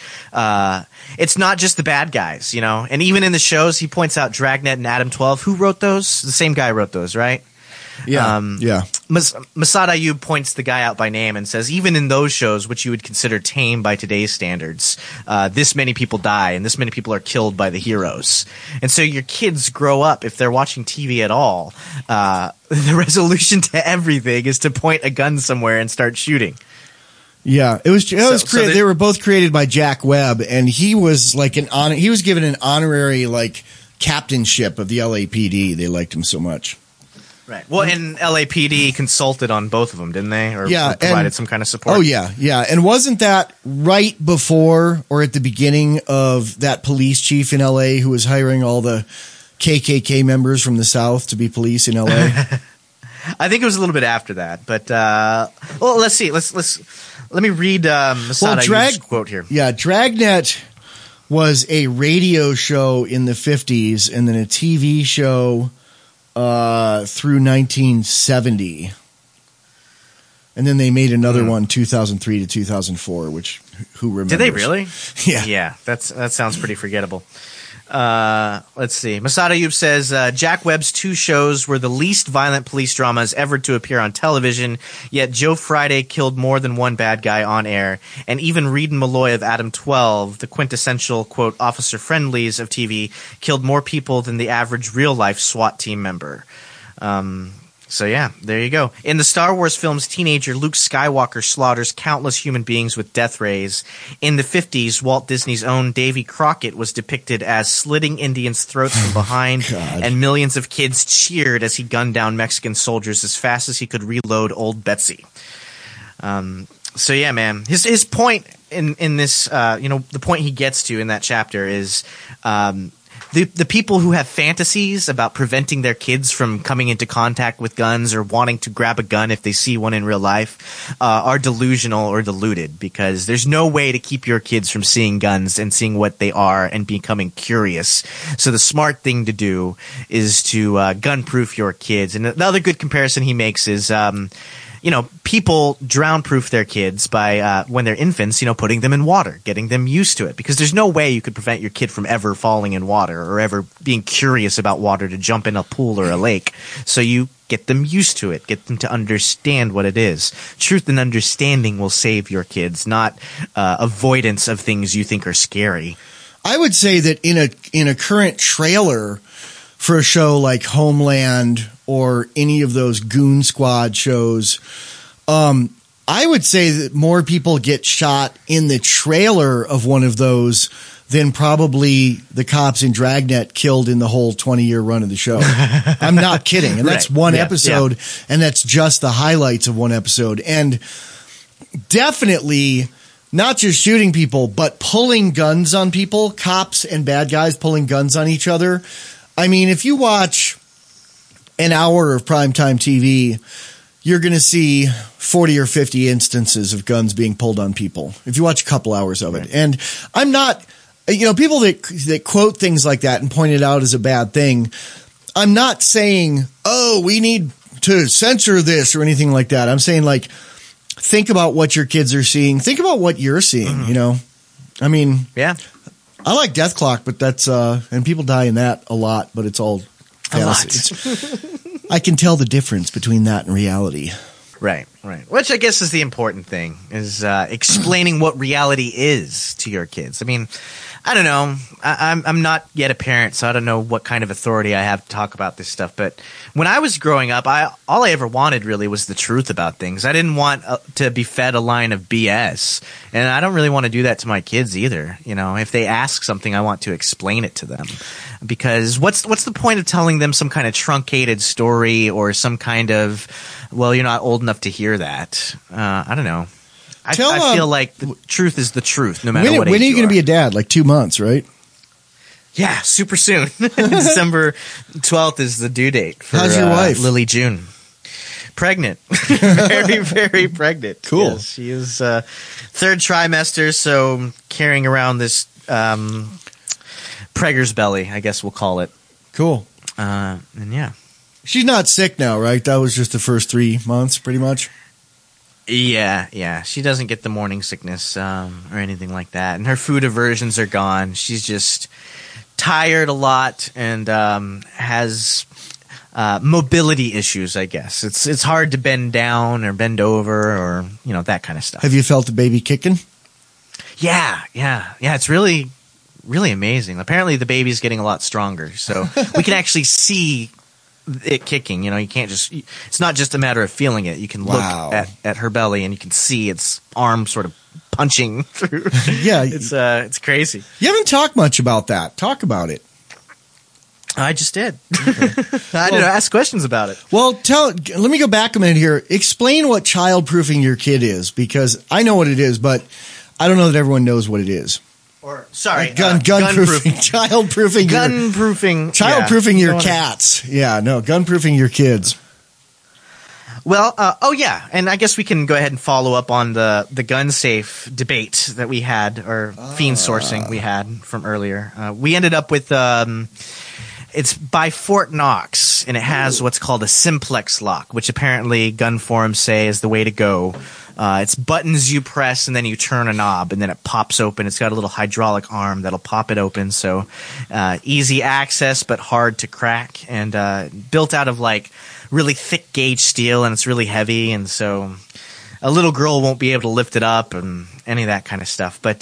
the bad guys, And even in the shows, he points out Dragnet and Adam 12. Who wrote those? The same guy wrote those, right? Yeah. Massad Ayub points the guy out by name and says, even in those shows, which you would consider tame by today's standards, this many people die and this many people are killed by the heroes. And so your kids grow up, if they're watching TV at all, the resolution to everything is to point a gun somewhere and start shooting. Yeah, it was created. They were both created by Jack Webb, and he was like he was given an honorary captainship of the LAPD. They liked him so much. Right. Well, and LAPD consulted on both of them, didn't they? Or provided some kind of support. Oh, yeah. And wasn't that right before or at the beginning of that police chief in LA who was hiring all the KKK members from the South to be police in LA? I think it was a little bit after that, but let's see. Let me read Massad Ayub's quote here. Yeah, Dragnet was a radio show in the 50s and then a TV show through 1970, and then they made another one 2003 to 2004. Which who remembers? Did they really? Yeah. That sounds pretty forgettable. Let's see. Massad Ayub says Jack Webb's 2 shows were the least violent police dramas ever to appear on television, yet Joe Friday killed more than one bad guy on air, and even Reed and Malloy of Adam 12, the quintessential, quote, officer friendlies of TV, killed more people than the average real-life SWAT team member. So yeah, there you go. In the Star Wars films, teenager Luke Skywalker slaughters countless human beings with death rays. In the 50s, Walt Disney's own Davy Crockett was depicted as slitting Indians' throats from behind, and millions of kids cheered as he gunned down Mexican soldiers as fast as he could reload Old Betsy. So yeah, man, his point in this, the point he gets to in that chapter is, the people who have fantasies about preventing their kids from coming into contact with guns or wanting to grab a gun if they see one in real life are delusional or deluded, because there's no way to keep your kids from seeing guns and seeing what they are and becoming curious. So the smart thing to do is to gun-proof your kids. And the other good comparison he makes is people drown-proof their kids by, when they're infants, putting them in water, getting them used to it. Because there's no way you could prevent your kid from ever falling in water or ever being curious about water to jump in a pool or a lake. So you get them used to it, get them to understand what it is. Truth and understanding will save your kids, not avoidance of things you think are scary. I would say that in a current trailer for a show like Homeland or any of those Goon Squad shows, I would say that more people get shot in the trailer of one of those than probably the cops in Dragnet killed in the whole 20-year run of the show. I'm not kidding. And that's one episode, and that's just the highlights of one episode. And definitely not just shooting people, but pulling guns on people, cops and bad guys pulling guns on each other. I mean, if you watch an hour of primetime TV, you're going to see 40 or 50 instances of guns being pulled on people if you watch a couple hours of it. And I'm not, people that quote things like that and point it out as a bad thing, I'm not saying, oh, we need to censor this or anything like that. I'm saying, like, think about what your kids are seeing. Think about what you're seeing, I mean, I like Death Clock, but that's, and people die in that a lot, but it's all fantasy. I can tell the difference between that and reality. Right. Which I guess is the important thing, is explaining what reality is to your kids. I mean, I don't know. I'm not yet a parent, so I don't know what kind of authority I have to talk about this stuff. But when I was growing up, all I ever wanted really was the truth about things. I didn't want to be fed a line of BS, and I don't really want to do that to my kids either. If they ask something, I want to explain it to them. Because what's the point of telling them some kind of truncated story or some kind of, well, you're not old enough to hear that. I don't know. I feel like the truth is the truth, no matter what age you are. When are you going to be a dad? Like 2 months, right? Yeah, super soon. December 12th is the due date for How's your wife? Lily June. Pregnant. Very, very pregnant. Cool. Yes, she is third trimester, so carrying around this pregger's belly, I guess we'll call it. Cool. And yeah. She's not sick now, right? That was just the first 3 months, pretty much. Yeah. She doesn't get the morning sickness or anything like that. And her food aversions are gone. She's just tired a lot and has mobility issues, I guess. It's hard to bend down or bend over or, that kind of stuff. Have you felt the baby kicking? Yeah. It's really, really amazing. Apparently the baby's getting a lot stronger. So we can actually see it kicking. You can't just, it's not just a matter of feeling it. You can look at her belly and you can see its arm sort of punching through. Yeah. It's crazy. You haven't talked much about that. Talk about it. I just did. I did ask questions about it. Well, let me go back a minute here. Explain what child-proofing your kid is, because I know what it is, but I don't know that everyone knows what it is. Gun-proofing. Child-proofing. Gun-proofing. Child-proofing your cats. Yeah, no, gun-proofing your kids. Well, and I guess we can go ahead and follow up on the gun safe debate that we had, or fiend sourcing we had from earlier. We ended up with, it's by Fort Knox, and it has what's called a simplex lock, which apparently gun forums say is the way to go. It's buttons you press and then you turn a knob and then it pops open. It's got a little hydraulic arm that'll pop it open. So, easy access, but hard to crack, and, built out of like really thick gauge steel, and it's really heavy. And so a little girl won't be able to lift it up and any of that kind of stuff. But,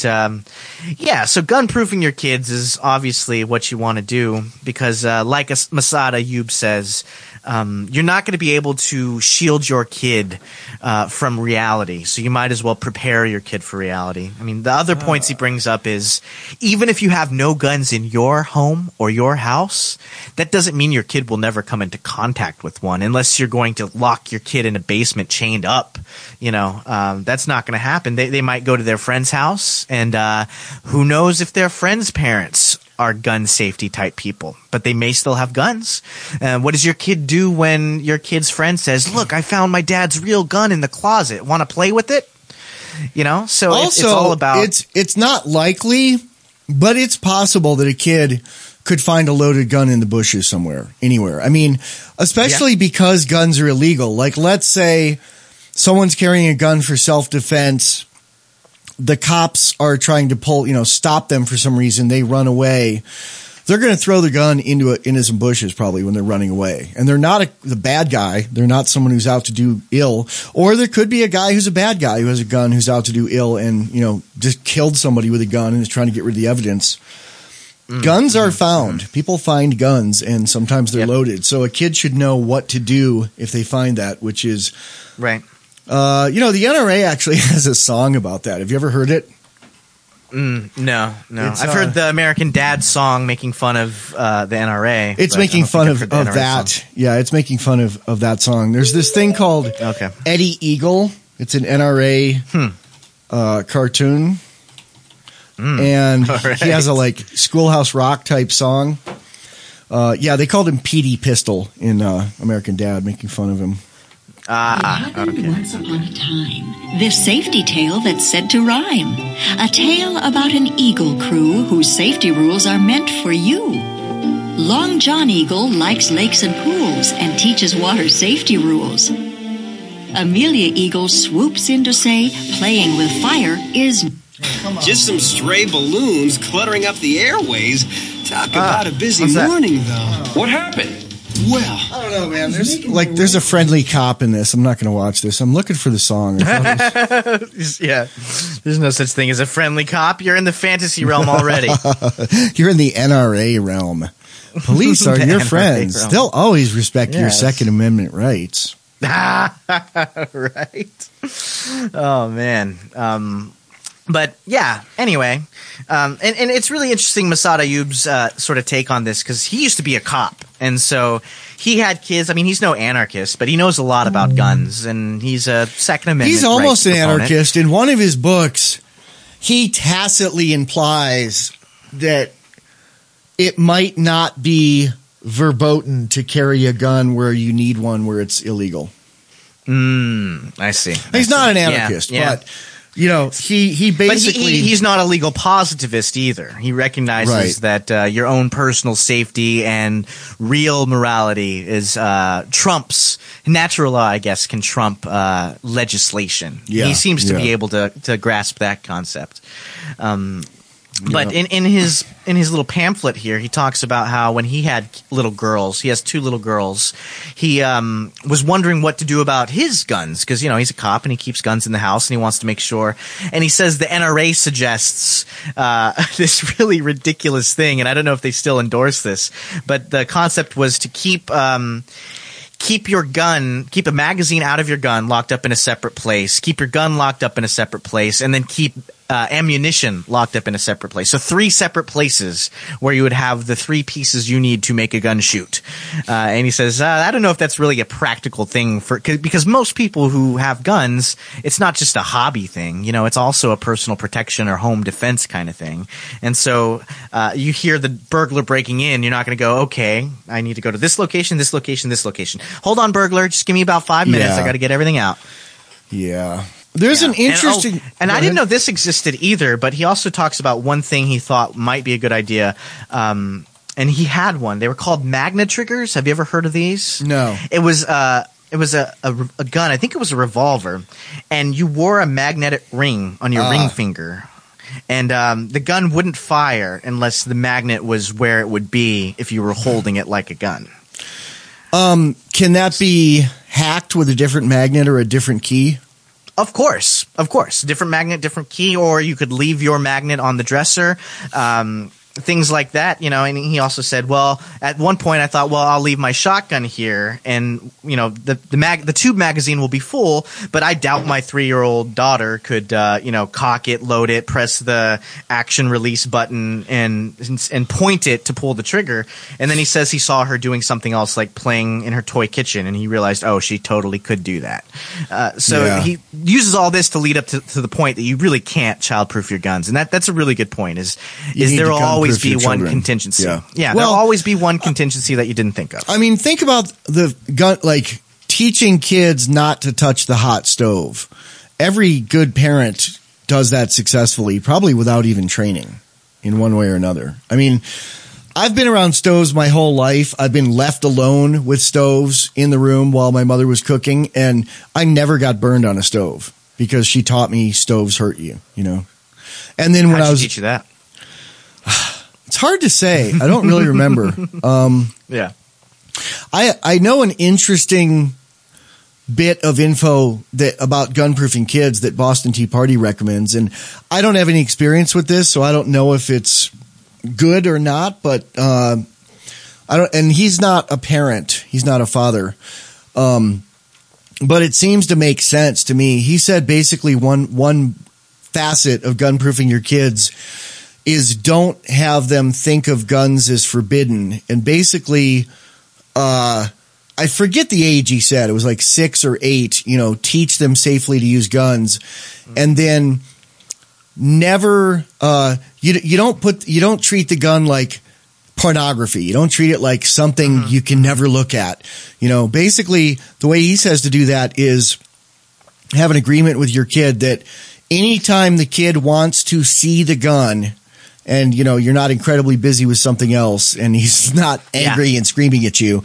so gun-proofing your kids is obviously what you want to do because, like Masada Ayub says, you're not going to be able to shield your kid from reality. So you might as well prepare your kid for reality. I mean, the other points he brings up is even if you have no guns in your home or your house, that doesn't mean your kid will never come into contact with one unless you're going to lock your kid in a basement chained up. That's not going to happen. They might go to their friend's house, and who knows if their friend's parents are gun safety type people, but they may still have guns. What does your kid do when your kid's friend says, look, I found my dad's real gun in the closet. Want to play with it? So also, it's all about... It's not likely, but it's possible that a kid could find a loaded gun in the bushes somewhere, anywhere. I mean, especially because guns are illegal. Like, let's say someone's carrying a gun for self-defense. The cops are trying to stop them for some reason. They run away. They're going to throw the gun into some bushes probably when they're running away. And they're not the bad guy. They're not someone who's out to do ill. Or there could be a guy who's a bad guy who has a gun who's out to do ill and, just killed somebody with a gun and is trying to get rid of the evidence. Guns are found. People find guns and sometimes they're loaded. So a kid should know what to do if they find that, which is right. The NRA actually has a song about that. Have you ever heard it? No. I've heard the American Dad song making fun of the NRA. It's making fun of that. Song. Yeah, it's making fun of that song. There's this thing called Eddie Eagle. It's an NRA cartoon. And he has a Schoolhouse Rock type song. They called him Petey Pistol in American Dad, making fun of him. It happened once upon a time. This safety tale that's said to rhyme. A tale about an eagle crew whose safety rules are meant for you. Long John Eagle likes lakes and pools and teaches water safety rules. Amelia Eagle swoops in to say playing with fire is... Just some stray balloons cluttering up the airways. Talk about a busy morning, though. What happened? Well, I don't know, man. There's a friendly cop in this. I'm not going to watch this. I'm looking for the song. Yeah. There's no such thing as a friendly cop. You're in the fantasy realm already. You're in the NRA realm. Police are your friends. Realm. They'll always respect your Second Amendment rights. Right. Oh, man. But yeah, anyway, and it's really interesting Massad Ayub's sort of take on this because he used to be a cop, and so he had kids. I mean, he's no anarchist, but he knows a lot about guns, and he's a Second Amendment. He's almost an anarchist. In one of his books, he tacitly implies that it might not be verboten to carry a gun where you need one where it's illegal. I see. He's not an anarchist, but. He basically... But he's not a legal positivist either. He recognizes that your own personal safety and real morality is trumps... Natural law, I guess, can trump legislation. Yeah, he seems to be able to grasp that concept. But in his little pamphlet here, he talks about how when he had little girls, he has 2 little girls, he was wondering what to do about his guns because, he's a cop and he keeps guns in the house and he wants to make sure. And he says the NRA suggests this really ridiculous thing, and I don't know if they still endorse this, but the concept was to keep a magazine out of your gun locked up in a separate place, keep your gun locked up in a separate place, and then keep ammunition locked up in a separate place. So 3 separate places where you would have the 3 pieces you need to make a gun shoot. And he says, I don't know if that's really a practical thing because most people who have guns, it's not just a hobby thing. It's also a personal protection or home defense kind of thing. And so you hear the burglar breaking in, you're not going to go, okay, I need to go to this location, this location, this location. Hold on, burglar. Just give me about 5 minutes. I got to get everything out. Yeah. There's an interesting... And I didn't know this existed either, but he also talks about one thing he thought might be a good idea. And he had one. They were called magnet triggers. Have you ever heard of these? No. It was a gun. I think it was a revolver. And you wore a magnetic ring on your ring finger. And the gun wouldn't fire unless the magnet was where it would be if you were holding it like a gun. Can that be hacked with a different magnet or a different key? Of course. Different magnet, different key, or you could leave your magnet on the dresser. Things like that, and he also said, well, at one point I thought, well, I'll leave my shotgun here and, the tube magazine will be full, but I doubt my 3-year-old daughter could, cock it, load it, press the action release button and point it to pull the trigger. And then he says he saw her doing something else like playing in her toy kitchen and he realized, oh, she totally could do that. He uses all this to lead up to the point that you really can't childproof your guns. And that's a really good point is there will always be one contingency. Yeah, there'll always be one contingency that you didn't think of. I mean, think about the gun, teaching kids not to touch the hot stove. Every good parent does that successfully, probably without even training in one way or another. I mean, I've been around stoves my whole life. I've been left alone with stoves in the room while my mother was cooking, and I never got burned on a stove because she taught me stoves hurt you, you know. And then when How'd I was she teach you that? It's hard to say. I don't really remember. Yeah. I know an interesting bit of info about gunproofing kids that Boston Tea Party recommends, and I don't have any experience with this, so I don't know if it's good or not, but I don't, and he's not a parent, he's not a father, but it seems to make sense to me. He said basically one facet of gunproofing your kids is don't have them think of guns as forbidden, and basically I forget the age he said, it was like 6 or 8, you know, teach them safely to use guns, and then never you don't treat the gun like pornography. You don't treat it like something you can never look at. You know, basically the way he says to do that is have an agreement with your kid that anytime the kid wants to see the gun, and you know you're not incredibly busy with something else, and he's not angry and screaming at you,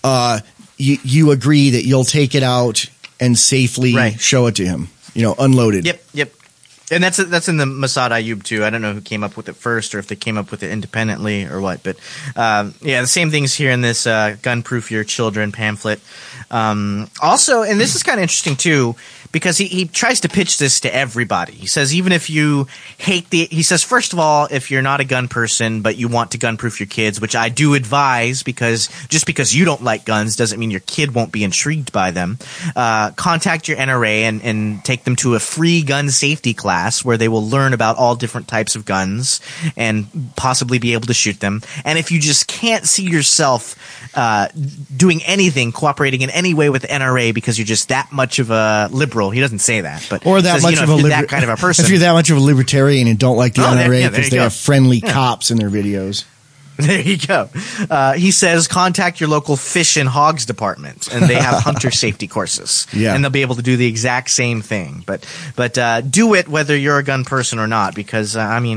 you agree that you'll take it out and safely show it to him. You know, unloaded. Yep. And that's in the Massad Ayoob too. I don't know who came up with it first, or if they came up with it independently, or what. But the same things here in this Gunproof Your Children pamphlet. Also, and this is kind of interesting too, because he tries to pitch this to everybody. He says even if you hate he says first of all, if you're not a gun person but you want to gunproof your kids, which I do advise, because just because you don't like guns doesn't mean your kid won't be intrigued by them. Contact your NRA and take them to a free gun safety class where they will learn about all different types of guns and possibly be able to shoot them. And if you just can't see yourself doing anything, cooperating in any way with the NRA because you're just that much of a liberal. He doesn't say that, but or that much of that kind of a person. If you're that much of a libertarian and don't like the NRA because they have friendly cops in their videos. There you go. He says contact your local fish and hogs department, and they have hunter safety courses. Yeah. And they'll be able to do the exact same thing. But do it whether you're a gun person or not, because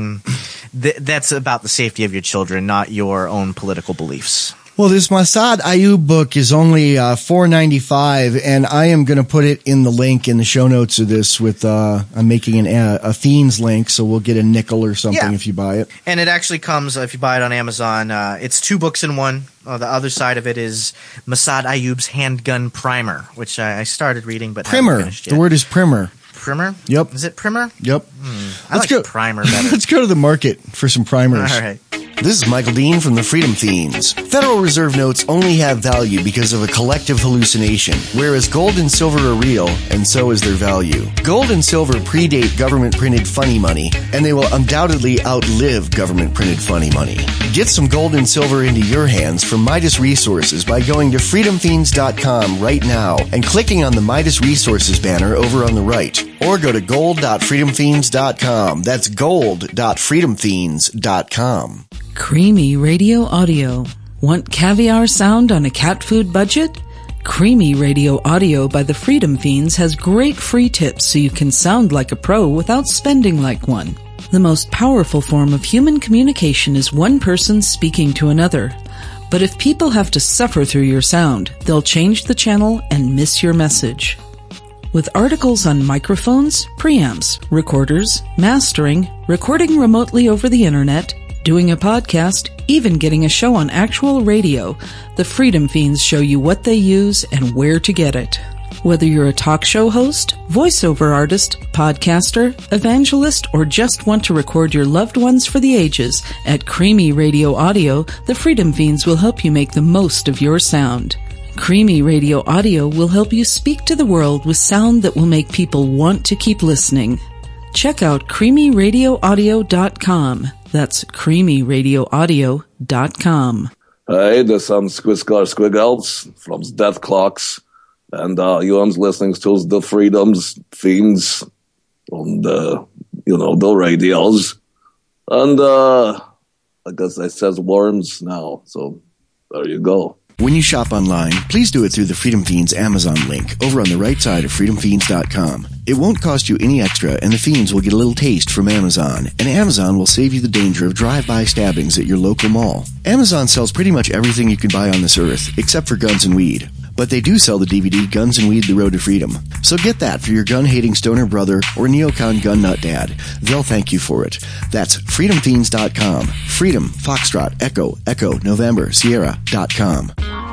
that's about the safety of your children, not your own political beliefs. Well, this Massad Ayoob book is only $4.95, and I am going to put it in the link in the show notes of this. With I'm making a Fiends link, so we'll get a nickel or something if you buy it. And it actually comes if you buy it on Amazon. It's 2 books in one. The other side of it is Massad Ayoob's Handgun Primer, which I started reading, but haven't finished yet. The word is primer. Primer? Yep. Is it primer? Yep. I like primer better. Let's go to the market for some primers. All right. This is Michael Dean from the Freedom Fiends. Federal Reserve notes only have value because of a collective hallucination, whereas gold and silver are real, and so is their value. Gold and silver predate government-printed funny money, and they will undoubtedly outlive government-printed funny money. Get some gold and silver into your hands from Midas Resources by going to freedomfiends.com right now and clicking on the Midas Resources banner over on the right. Or go to gold.freedomfiends.com. That's gold.freedomfiends.com. Creamy Radio Audio. Want caviar sound on a cat food budget? Creamy Radio Audio by the Freedom Fiends has great free tips so you can sound like a pro without spending like one. The most powerful form of human communication is one person speaking to another. But if people have to suffer through your sound, they'll change the channel and miss your message. With articles on microphones, preamps, recorders, mastering, recording remotely over the internet, doing a podcast, even getting a show on actual radio, the Freedom Fiends show you what they use and where to get it. Whether you're a talk show host, voiceover artist, podcaster, evangelist, or just want to record your loved ones for the ages, at Creamy Radio Audio, the Freedom Fiends will help you make the most of your sound. Creamy Radio Audio will help you speak to the world with sound that will make people want to keep listening. Check out creamyradioaudio.com. That's creamyradioaudio.com. Hey, this is Squiskar Squiggles from Death Clocks, and you're listening to the Freedom's Fiends on the radios. And I guess it says worms now, so there you go. When you shop online, please do it through the Freedom Fiends Amazon link over on the right side of freedomfiends.com. It won't cost you any extra, and the Fiends will get a little taste from Amazon, and Amazon will save you the danger of drive-by stabbings at your local mall. Amazon sells pretty much everything you can buy on this earth, except for guns and weed. But they do sell the DVD Guns and Weed: The Road to Freedom. So get that for your gun-hating stoner brother or neocon gun nut dad. They'll thank you for it. That's freedomfiends.com. Freedom, Foxtrot, Echo, November, Sierra.com.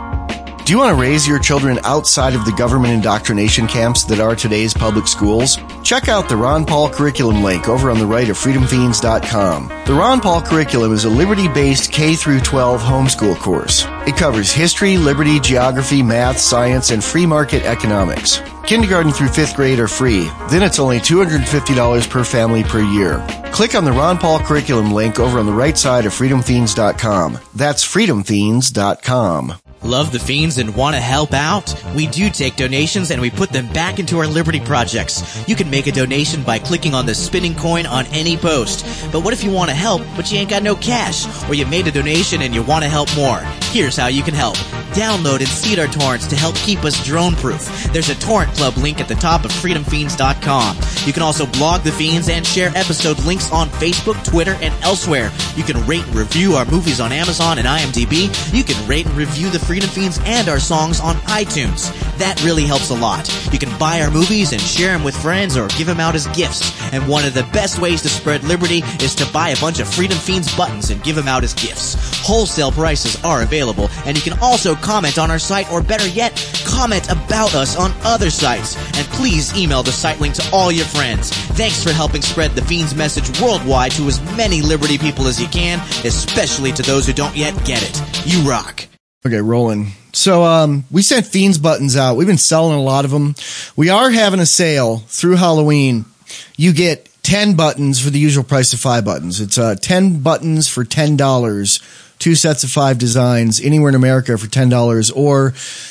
Do you want to raise your children outside of the government indoctrination camps that are today's public schools? Check out the Ron Paul curriculum link over on the right of freedomfiends.com. The Ron Paul curriculum is a liberty-based K-12 homeschool course. It covers history, liberty, geography, math, science, and free market economics. Kindergarten through 5th grade are free. Then it's only $250 per family per year. Click on the Ron Paul curriculum link over on the right side of freedomfiends.com. That's freedomfiends.com. Love the Fiends and want to help out? We do take donations and we put them back into our Liberty projects. You can make a donation by clicking on the spinning coin on any post. But what if you want to help, but you ain't got no cash? Or you made a donation and you want to help more? Here's how you can help. Download and seed our torrents to help keep us drone-proof. There's a torrent club link at the top of freedomfiends.com. You can also blog the Fiends and share episode links on Facebook, Twitter, and elsewhere. You can rate and review our movies on Amazon and IMDb. You can rate and review the Freedom Fiends and our songs on iTunes. That really helps a lot. You can buy our movies and share them with friends or give them out as gifts. And one of the best ways to spread liberty is to buy a bunch of Freedom Fiends buttons and give them out as gifts. Wholesale prices are available, and you can also comment on our site, or better yet, comment about us on other sites. And please email the site link to all your friends. Thanks for helping spread the Fiends message worldwide to as many liberty people as you can, especially to those who don't yet get it. You rock. Okay, rolling. So we sent Fiends buttons out. We've been selling a lot of them. We are having a sale through Halloween. You get 10 buttons for the usual price of 5 buttons. It's 10 buttons for $10, 2 sets of 5 designs, anywhere in America for $10, or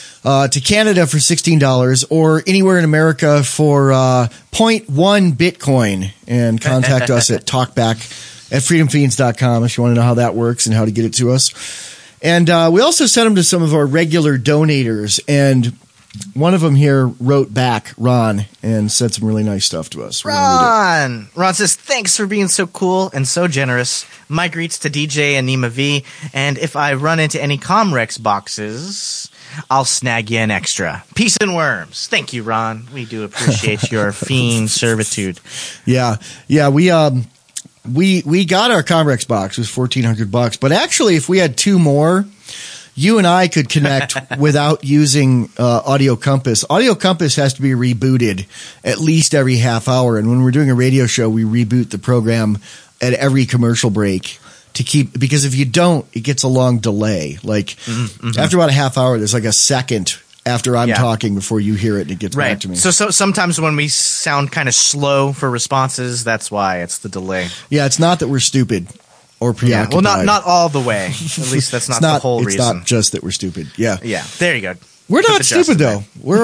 to Canada for $16, or anywhere in America for 0.1 Bitcoin. And contact us at talkback@freedomfiends.com if you want to know how that works and how to get it to us. And we also sent them to some of our regular donators, and one of them here wrote back, Ron, and said some really nice stuff to us. Ron says, thanks for being so cool and so generous. My greets to DJ and Nima V, and if I run into any Comrex boxes, I'll snag you an extra. Peace and worms. Thank you, Ron. We do appreciate your fiend servitude. Yeah, we got our Comrex box. It was $1,400, but actually, if we had 2 more, you and I could connect without using Audio Compass. Audio Compass has to be rebooted at least every half hour, and when we're doing a radio show, we reboot the program at every commercial break to keep, because if you don't, it gets a long delay. Like after about a half hour, there's like a second after I'm talking before you hear it and it gets back to me. So sometimes when we sound kind of slow for responses, that's why it's the delay. Yeah, it's not that we're stupid or preoccupied. Yeah, well, not all the way. At least that's not the whole reason. It's not just that we're stupid. Yeah. Yeah. There you go. We're not stupid though.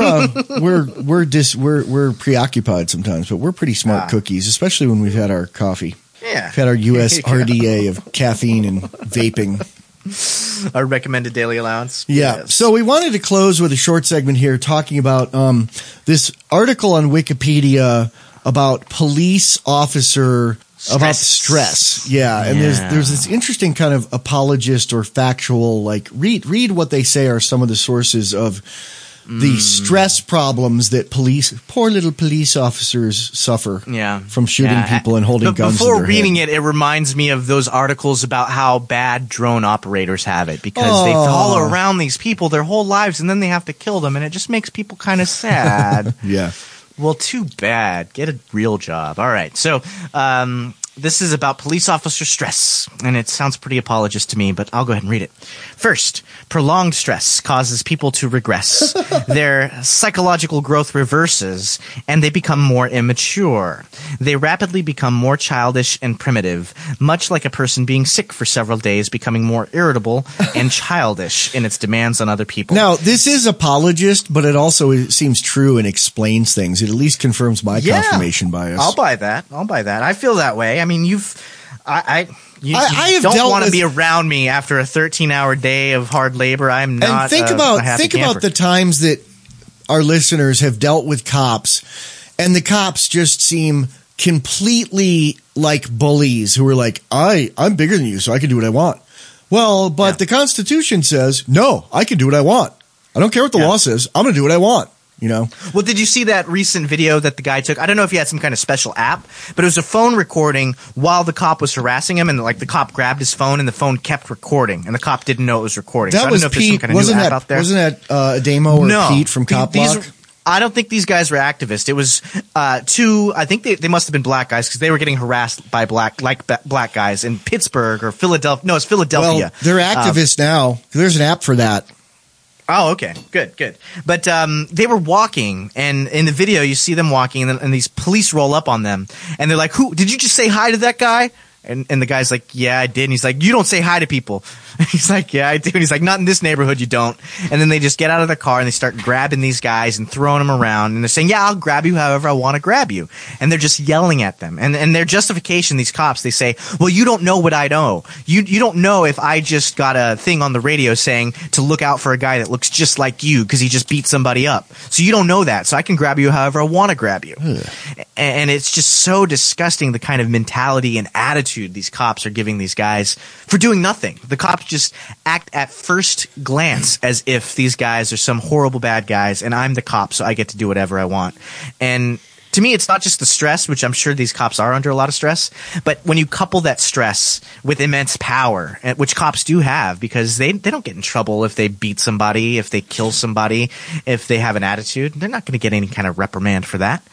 We're preoccupied sometimes, but we're pretty smart cookies, especially when we've had our coffee. Yeah. We've had our US RDA of caffeine and vaping. Our recommended daily allowance. Yeah. Yes. So we wanted to close with a short segment here talking about this article on Wikipedia about police officer about stress. Yeah. And there's this interesting kind of apologist or factual, like read what they say are some of the sources of the stress problems that poor little police officers suffer from shooting people and holding guns. Before reading it reminds me of those articles about how bad drone operators have it, because they follow around these people their whole lives and then they have to kill them, and it just makes people kind of sad. Yeah. Well, too bad. Get a real job. All right. So, this is about police officer stress, and it sounds pretty apologist to me, but I'll go ahead and read it. First, prolonged stress causes people to regress. Their psychological growth reverses, and they become more immature. They rapidly become more childish and primitive, much like a person being sick for several days, becoming more irritable and childish in its demands on other people. Now, this is apologist, but it also seems true and explains things. It at least confirms my confirmation bias. I'll buy that. I feel that way. I mean, you I have don't dealt want to with- be around me after a 13-hour day of hard labor. I'm not. And think a about happy camper. the times that our listeners have dealt with cops, and the cops just seem completely like bullies who are like, I'm bigger than you, so I can do what I want. Well, but the Constitution says, no, I can do what I want. I don't care what the law says. I'm going to do what I want. You know? Well, did you see that recent video that the guy took? I don't know if he had some kind of special app, but it was a phone recording while the cop was harassing him, and like the cop grabbed his phone and the phone kept recording, and the cop didn't know it was recording. That so I was don't know if there's some Pete. kind of new app out there. Wasn't that Adamo or Pete from Cop Block? I don't think these guys were activists. It was two. I think they must have been black guys because they were getting harassed by black guys in Pittsburgh or Philadelphia. No, it's Philadelphia. Well, they're activists now. There's an app for that. Oh, okay. Good. But they were walking, and in the video, you see them walking, and these police roll up on them, and they're like, "Who? Did you just say hi to that guy?" And the guy's like, "Yeah, I did." And he's like, "You don't say hi to people." He's like, "Yeah, I do." And he's like, "Not in this neighborhood, you don't." And then they just get out of the car and they start grabbing these guys and throwing them around. And they're saying, "Yeah, I'll grab you however I want to grab you." And they're just yelling at them. And their justification, these cops, they say, "Well, you don't know what I know. You don't know if I just got a thing on the radio saying to look out for a guy that looks just like you because he just beat somebody up. So you don't know that. So I can grab you however I want to grab you." And it's just so disgusting, the kind of mentality and attitude these cops are giving these guys for doing nothing. The cops just act at first glance as if these guys are some horrible bad guys, and I'm the cop, so I get to do whatever I want. And to me, it's not just the stress, which I'm sure these cops are under a lot of stress, but when you couple that stress with immense power, which cops do have, because they don't get in trouble if they beat somebody, if they kill somebody, if they have an attitude. They're not going to get any kind of reprimand for that.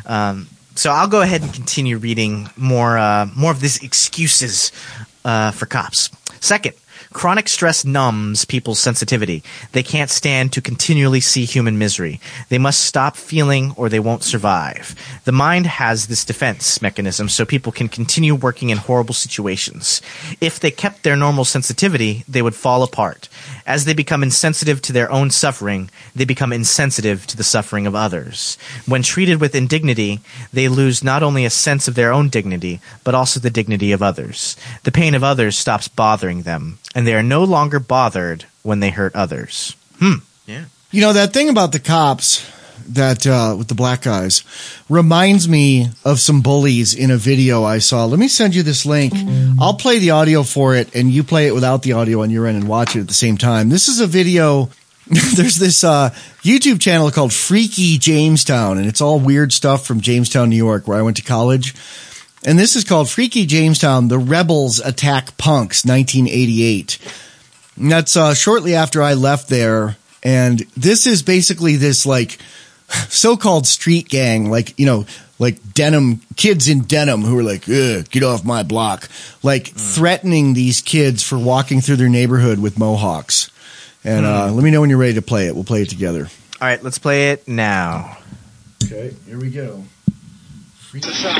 So I'll go ahead and continue reading more of these excuses for cops. Second, chronic stress numbs people's sensitivity. They can't stand to continually see human misery. They must stop feeling or they won't survive. The mind has this defense mechanism so people can continue working in horrible situations. If they kept their normal sensitivity, they would fall apart. As they become insensitive to their own suffering, they become insensitive to the suffering of others. When treated with indignity, they lose not only a sense of their own dignity, but also the dignity of others. The pain of others stops bothering them, and they are no longer bothered when they hurt others. Yeah. You know, that thing about the cops that with the black guys reminds me of some bullies in a video I saw. Let me send you this link. I'll play the audio for it, and you play it without the audio on your end and watch it at the same time. This is a video. There's this YouTube channel called Freaky Jamestown, and it's all weird stuff from Jamestown, New York, where I went to college. And this is called Freaky Jamestown, The Rebels Attack Punks, 1988. And that's shortly after I left there. And this is basically this, like, so-called street gang, like, you know, like denim, kids in denim who are like, get off my block. Like, threatening these kids for walking through their neighborhood with mohawks. And let me know when you're ready to play it. We'll play it together. All right, let's play it now. Okay, here we go. He's in here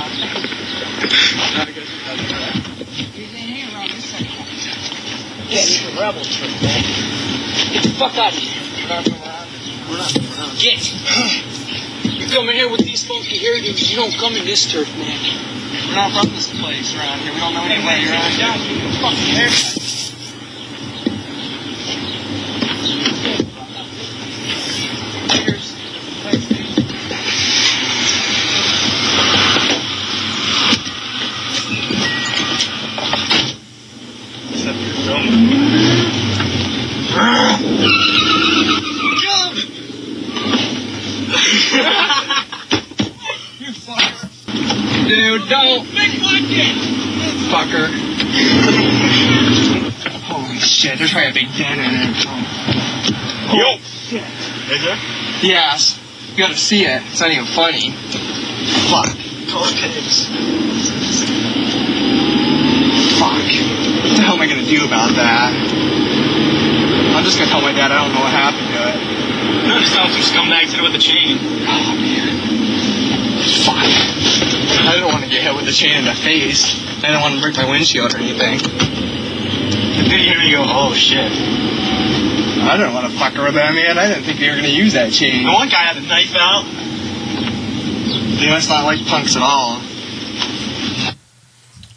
around this side. Yeah, he's a rebel trick, man. Get the fuck out of here. We're not. Get. You come in here with these funky hairdos, you don't come in this turf, man. We're not from this place around here. We don't know anywhere you're at. Down with your fucking haircut. You fucker. Dude, don't. Make my dick. Fucker. Holy shit, there's probably a big dent in it. Yo. Shit. Is there? Yes. You gotta see it. It's not even funny. Fuck. Call the pigs. Fuck. What the hell am I gonna do about that? I'm just gonna tell my dad I don't know what happened to it. No, just tell him some scumbag hit it with a chain. Oh, man. Fuck. I didn't want to get hit with the chain in the face. I didn't want to break my windshield or anything. And then you hear me go, oh, shit. I didn't want to fuck with that, man. I didn't think they were going to use that chain. The one guy had a knife out. They must not like punks at all.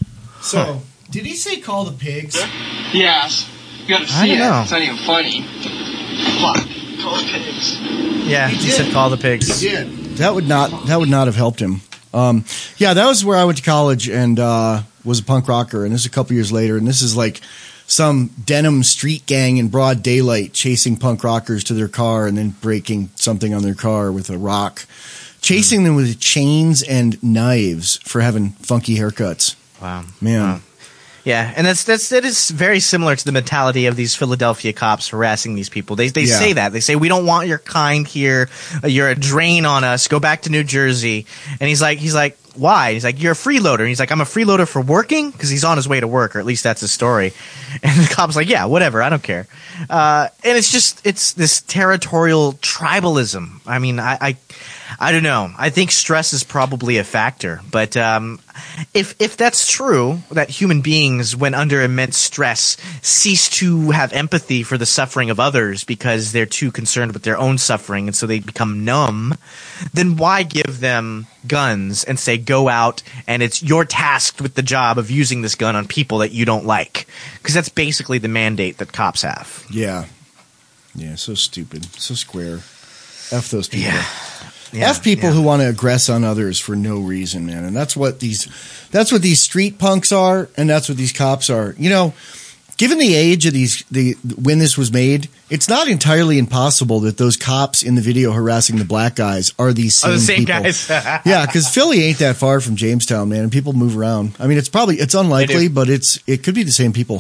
So, did he say call the pigs? Yes. You gotta see it. It's not even funny. Fuck. Call the pigs. Yeah, he said call the pigs. He did. That would not have helped him. That was where I went to college and was a punk rocker, and this is a couple years later, and this is like some denim street gang in broad daylight chasing punk rockers to their car and then breaking something on their car with a rock, chasing them with chains and knives for having funky haircuts. Wow, man. Wow. Yeah, and that is very similar to the mentality of these Philadelphia cops harassing these people. They say that. They say, we don't want your kind here. You're a drain on us. Go back to New Jersey. And he's like, why? He's like, you're a freeloader. And he's like, I'm a freeloader for working? Because he's on his way to work, or at least that's his story. And the cop's like, yeah, whatever. I don't care. And it's this territorial tribalism. I mean, I don't know. I think stress is probably a factor, but if that's true, that human beings, when under immense stress, cease to have empathy for the suffering of others because they're too concerned with their own suffering, and so they become numb, then why give them guns and say, go out and you're tasked with the job of using this gun on people that you don't like? Because that's basically the mandate that cops have. Yeah. Yeah, so stupid. So square. F those people. Yeah, F people who want to aggress on others for no reason, man. And that's what these street punks are, and that's what these cops are. You know, given the age of when this was made, it's not entirely impossible that those cops in the video harassing the black guys are these same people. Guys. Yeah, because Philly ain't that far from Jamestown, man, and people move around. I mean, it's unlikely, but it could be the same people.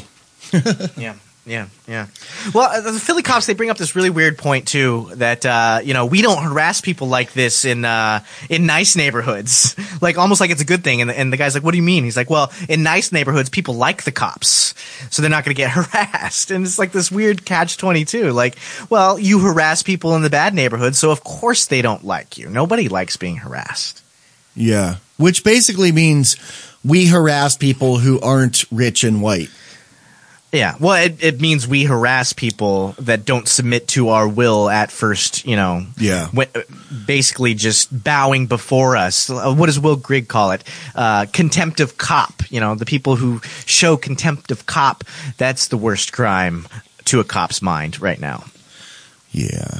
Yeah. Well, the Philly cops, they bring up this really weird point too, that we don't harass people like this in nice neighborhoods, like almost like it's a good thing. And the guy's like, "What do you mean?" He's like, "Well, in nice neighborhoods, people like the cops, so they're not going to get harassed." And it's like this weird catch-22. Like, well, you harass people in the bad neighborhoods, so of course they don't like you. Nobody likes being harassed. Yeah, which basically means we harass people who aren't rich and white. Yeah, well, it means we harass people that don't submit to our will at first, basically just bowing before us. What does Will Grigg call it? Contempt of cop. The people who show contempt of cop, that's the worst crime to a cop's mind right now. Yeah.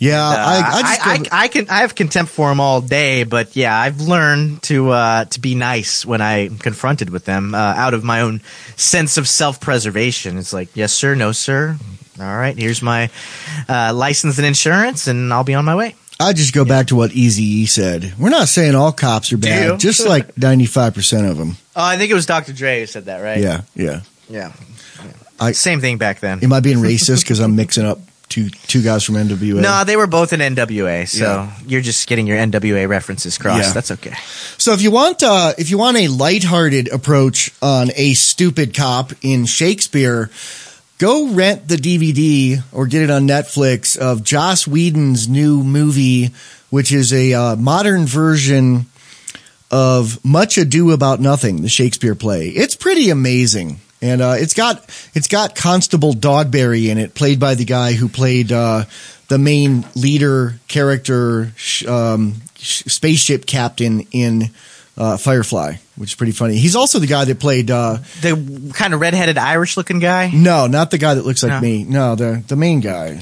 I have contempt for them all day, but yeah, I've learned to be nice when I'm confronted with them, out of my own sense of self-preservation. It's like, yes, sir, no, sir. All right, here's my license and insurance, and I'll be on my way. I just go back to what Eazy-E said. We're not saying all cops are bad, just like 95% of them. Oh, I think it was Dr. Dre who said that, right? Yeah. Same thing back then. Am I being racist because I'm mixing up two guys from NWA? No, they were both in NWA, so you're just getting your NWA references crossed. Yeah. That's okay. So if you want a lighthearted approach on a stupid cop in Shakespeare, go rent the DVD or get it on Netflix of Joss Whedon's new movie, which is a modern version of Much Ado About Nothing, the Shakespeare play. It's pretty amazing. And it's got Constable Dogberry in it, played by the guy who played the main leader character, spaceship captain in Firefly, which is pretty funny. He's also the guy that played the kind of redheaded Irish-looking guy. No, not the guy that looks like me. No, the main guy.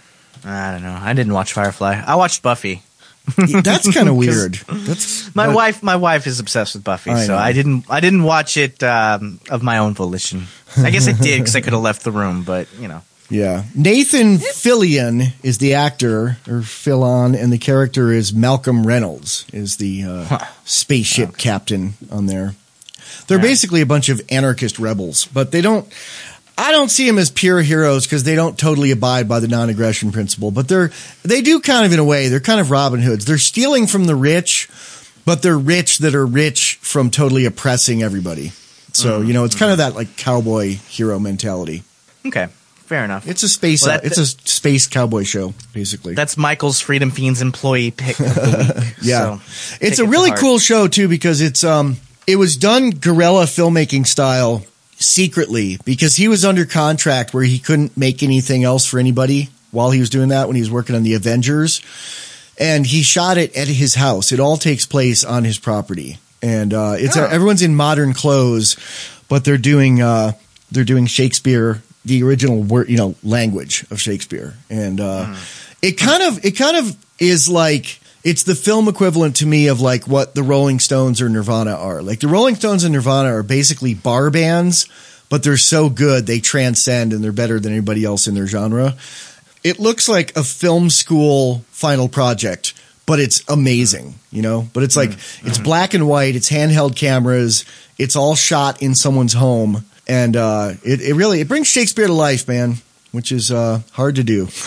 I don't know. I didn't watch Firefly. I watched Buffy. That's kind of weird. My wife is obsessed with Buffy, so I didn't watch it of my own volition. I guess I did because I could have left the room, but Yeah, Nathan Fillion is the actor, or Fillon, and the character is Malcolm Reynolds, is the spaceship captain on there. They're basically a bunch of anarchist rebels, but I don't see them as pure heroes because they don't totally abide by the non-aggression principle, but they do kind of, in a way. They're kind of Robin Hoods. They're stealing from the rich, but they're rich that are rich from totally oppressing everybody. So, it's kind of that like cowboy hero mentality. Okay. Fair enough. It's a space cowboy show, basically. That's Michael's Freedom Fiends employee pick of the week. Yeah. So it's a really cool show too, because it was done guerrilla filmmaking style secretly, because he was under contract where he couldn't make anything else for anybody while he was doing that, when he was working on the Avengers, and he shot it at his house. It all takes place on his property, and everyone's in modern clothes, but they're doing Shakespeare, the original word, language of Shakespeare, and it kind of is like. It's the film equivalent to me of like what the Rolling Stones or Nirvana are. Like the Rolling Stones and Nirvana are basically bar bands, but they're so good they transcend and they're better than anybody else in their genre. It looks like a film school final project, but it's amazing, But it's like it's black and white, it's handheld cameras, it's all shot in someone's home, and it brings Shakespeare to life, man. Which is hard to do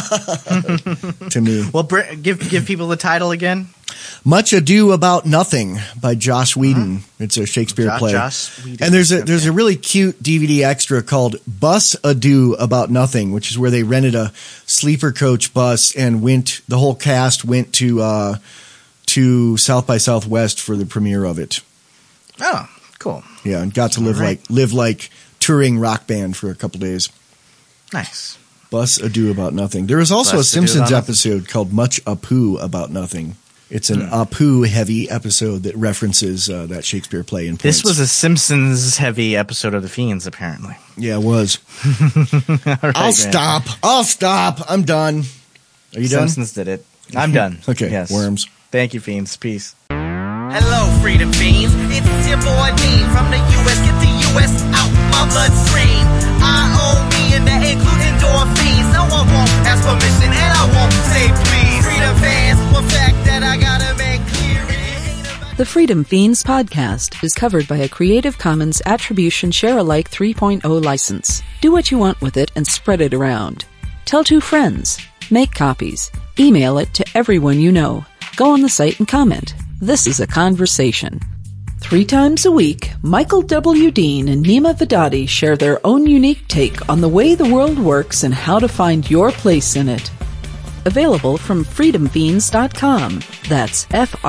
to me. Well, give people the title again. Much Ado About Nothing by Joss Whedon. It's a Shakespeare play. Joss Whedon. And there's a really cute DVD extra called Bus Ado About Nothing, which is where they rented a sleeper coach bus and the whole cast went to South by Southwest for the premiere of it. Oh, cool. Yeah, and got to live like touring rock band for a couple days. Nice. Bus Ado About Nothing. There is also a Simpsons episode called Much Apu About Nothing. It's an Apu-heavy episode that references that Shakespeare play in points. This was a Simpsons-heavy episode of The Fiends, apparently. Yeah, it was. Right, I'll stop. I'm done. Are you done? Simpsons did it. I'm done. Okay, yes. Worms. Thank you, Fiends. Peace. Hello, Freedom Fiends. It's your boy Dean from the U.S. Get the U.S. out my bloodstream. I-O-me and that include endorphins. No, I won't ask permission and I won't say please. Freedom fans, one fact that I gotta make clear. The Freedom Fiends podcast is covered by a Creative Commons Attribution Share-alike 3.0 license. Do what you want with it and spread it around. Tell 2 friends. Make copies. Email it to everyone you know. Go on the site and comment. This is a conversation. 3 times a week, Michael W. Dean and Nima Vedadi share their own unique take on the way the world works and how to find your place in it. Available from freedomfiends.com. That's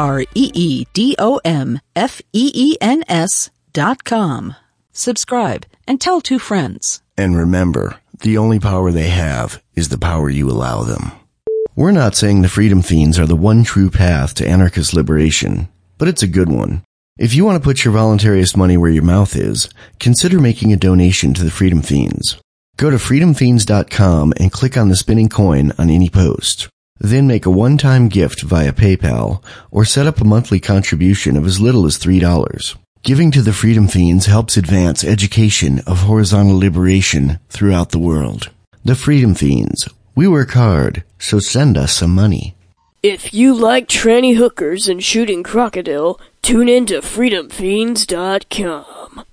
freedomfeens.com. Subscribe and tell 2 friends. And remember, the only power they have is the power you allow them. We're not saying the Freedom Fiends are the one true path to anarchist liberation, but it's a good one. If you want to put your voluntarist money where your mouth is, consider making a donation to the Freedom Fiends. Go to freedomfiends.com and click on the spinning coin on any post. Then make a one-time gift via PayPal or set up a monthly contribution of as little as $3. Giving to the Freedom Fiends helps advance education of horizontal liberation throughout the world. The Freedom Fiends. We work hard, so send us some money. If you like tranny hookers and shooting crocodile, tune in to freedomfiends.com.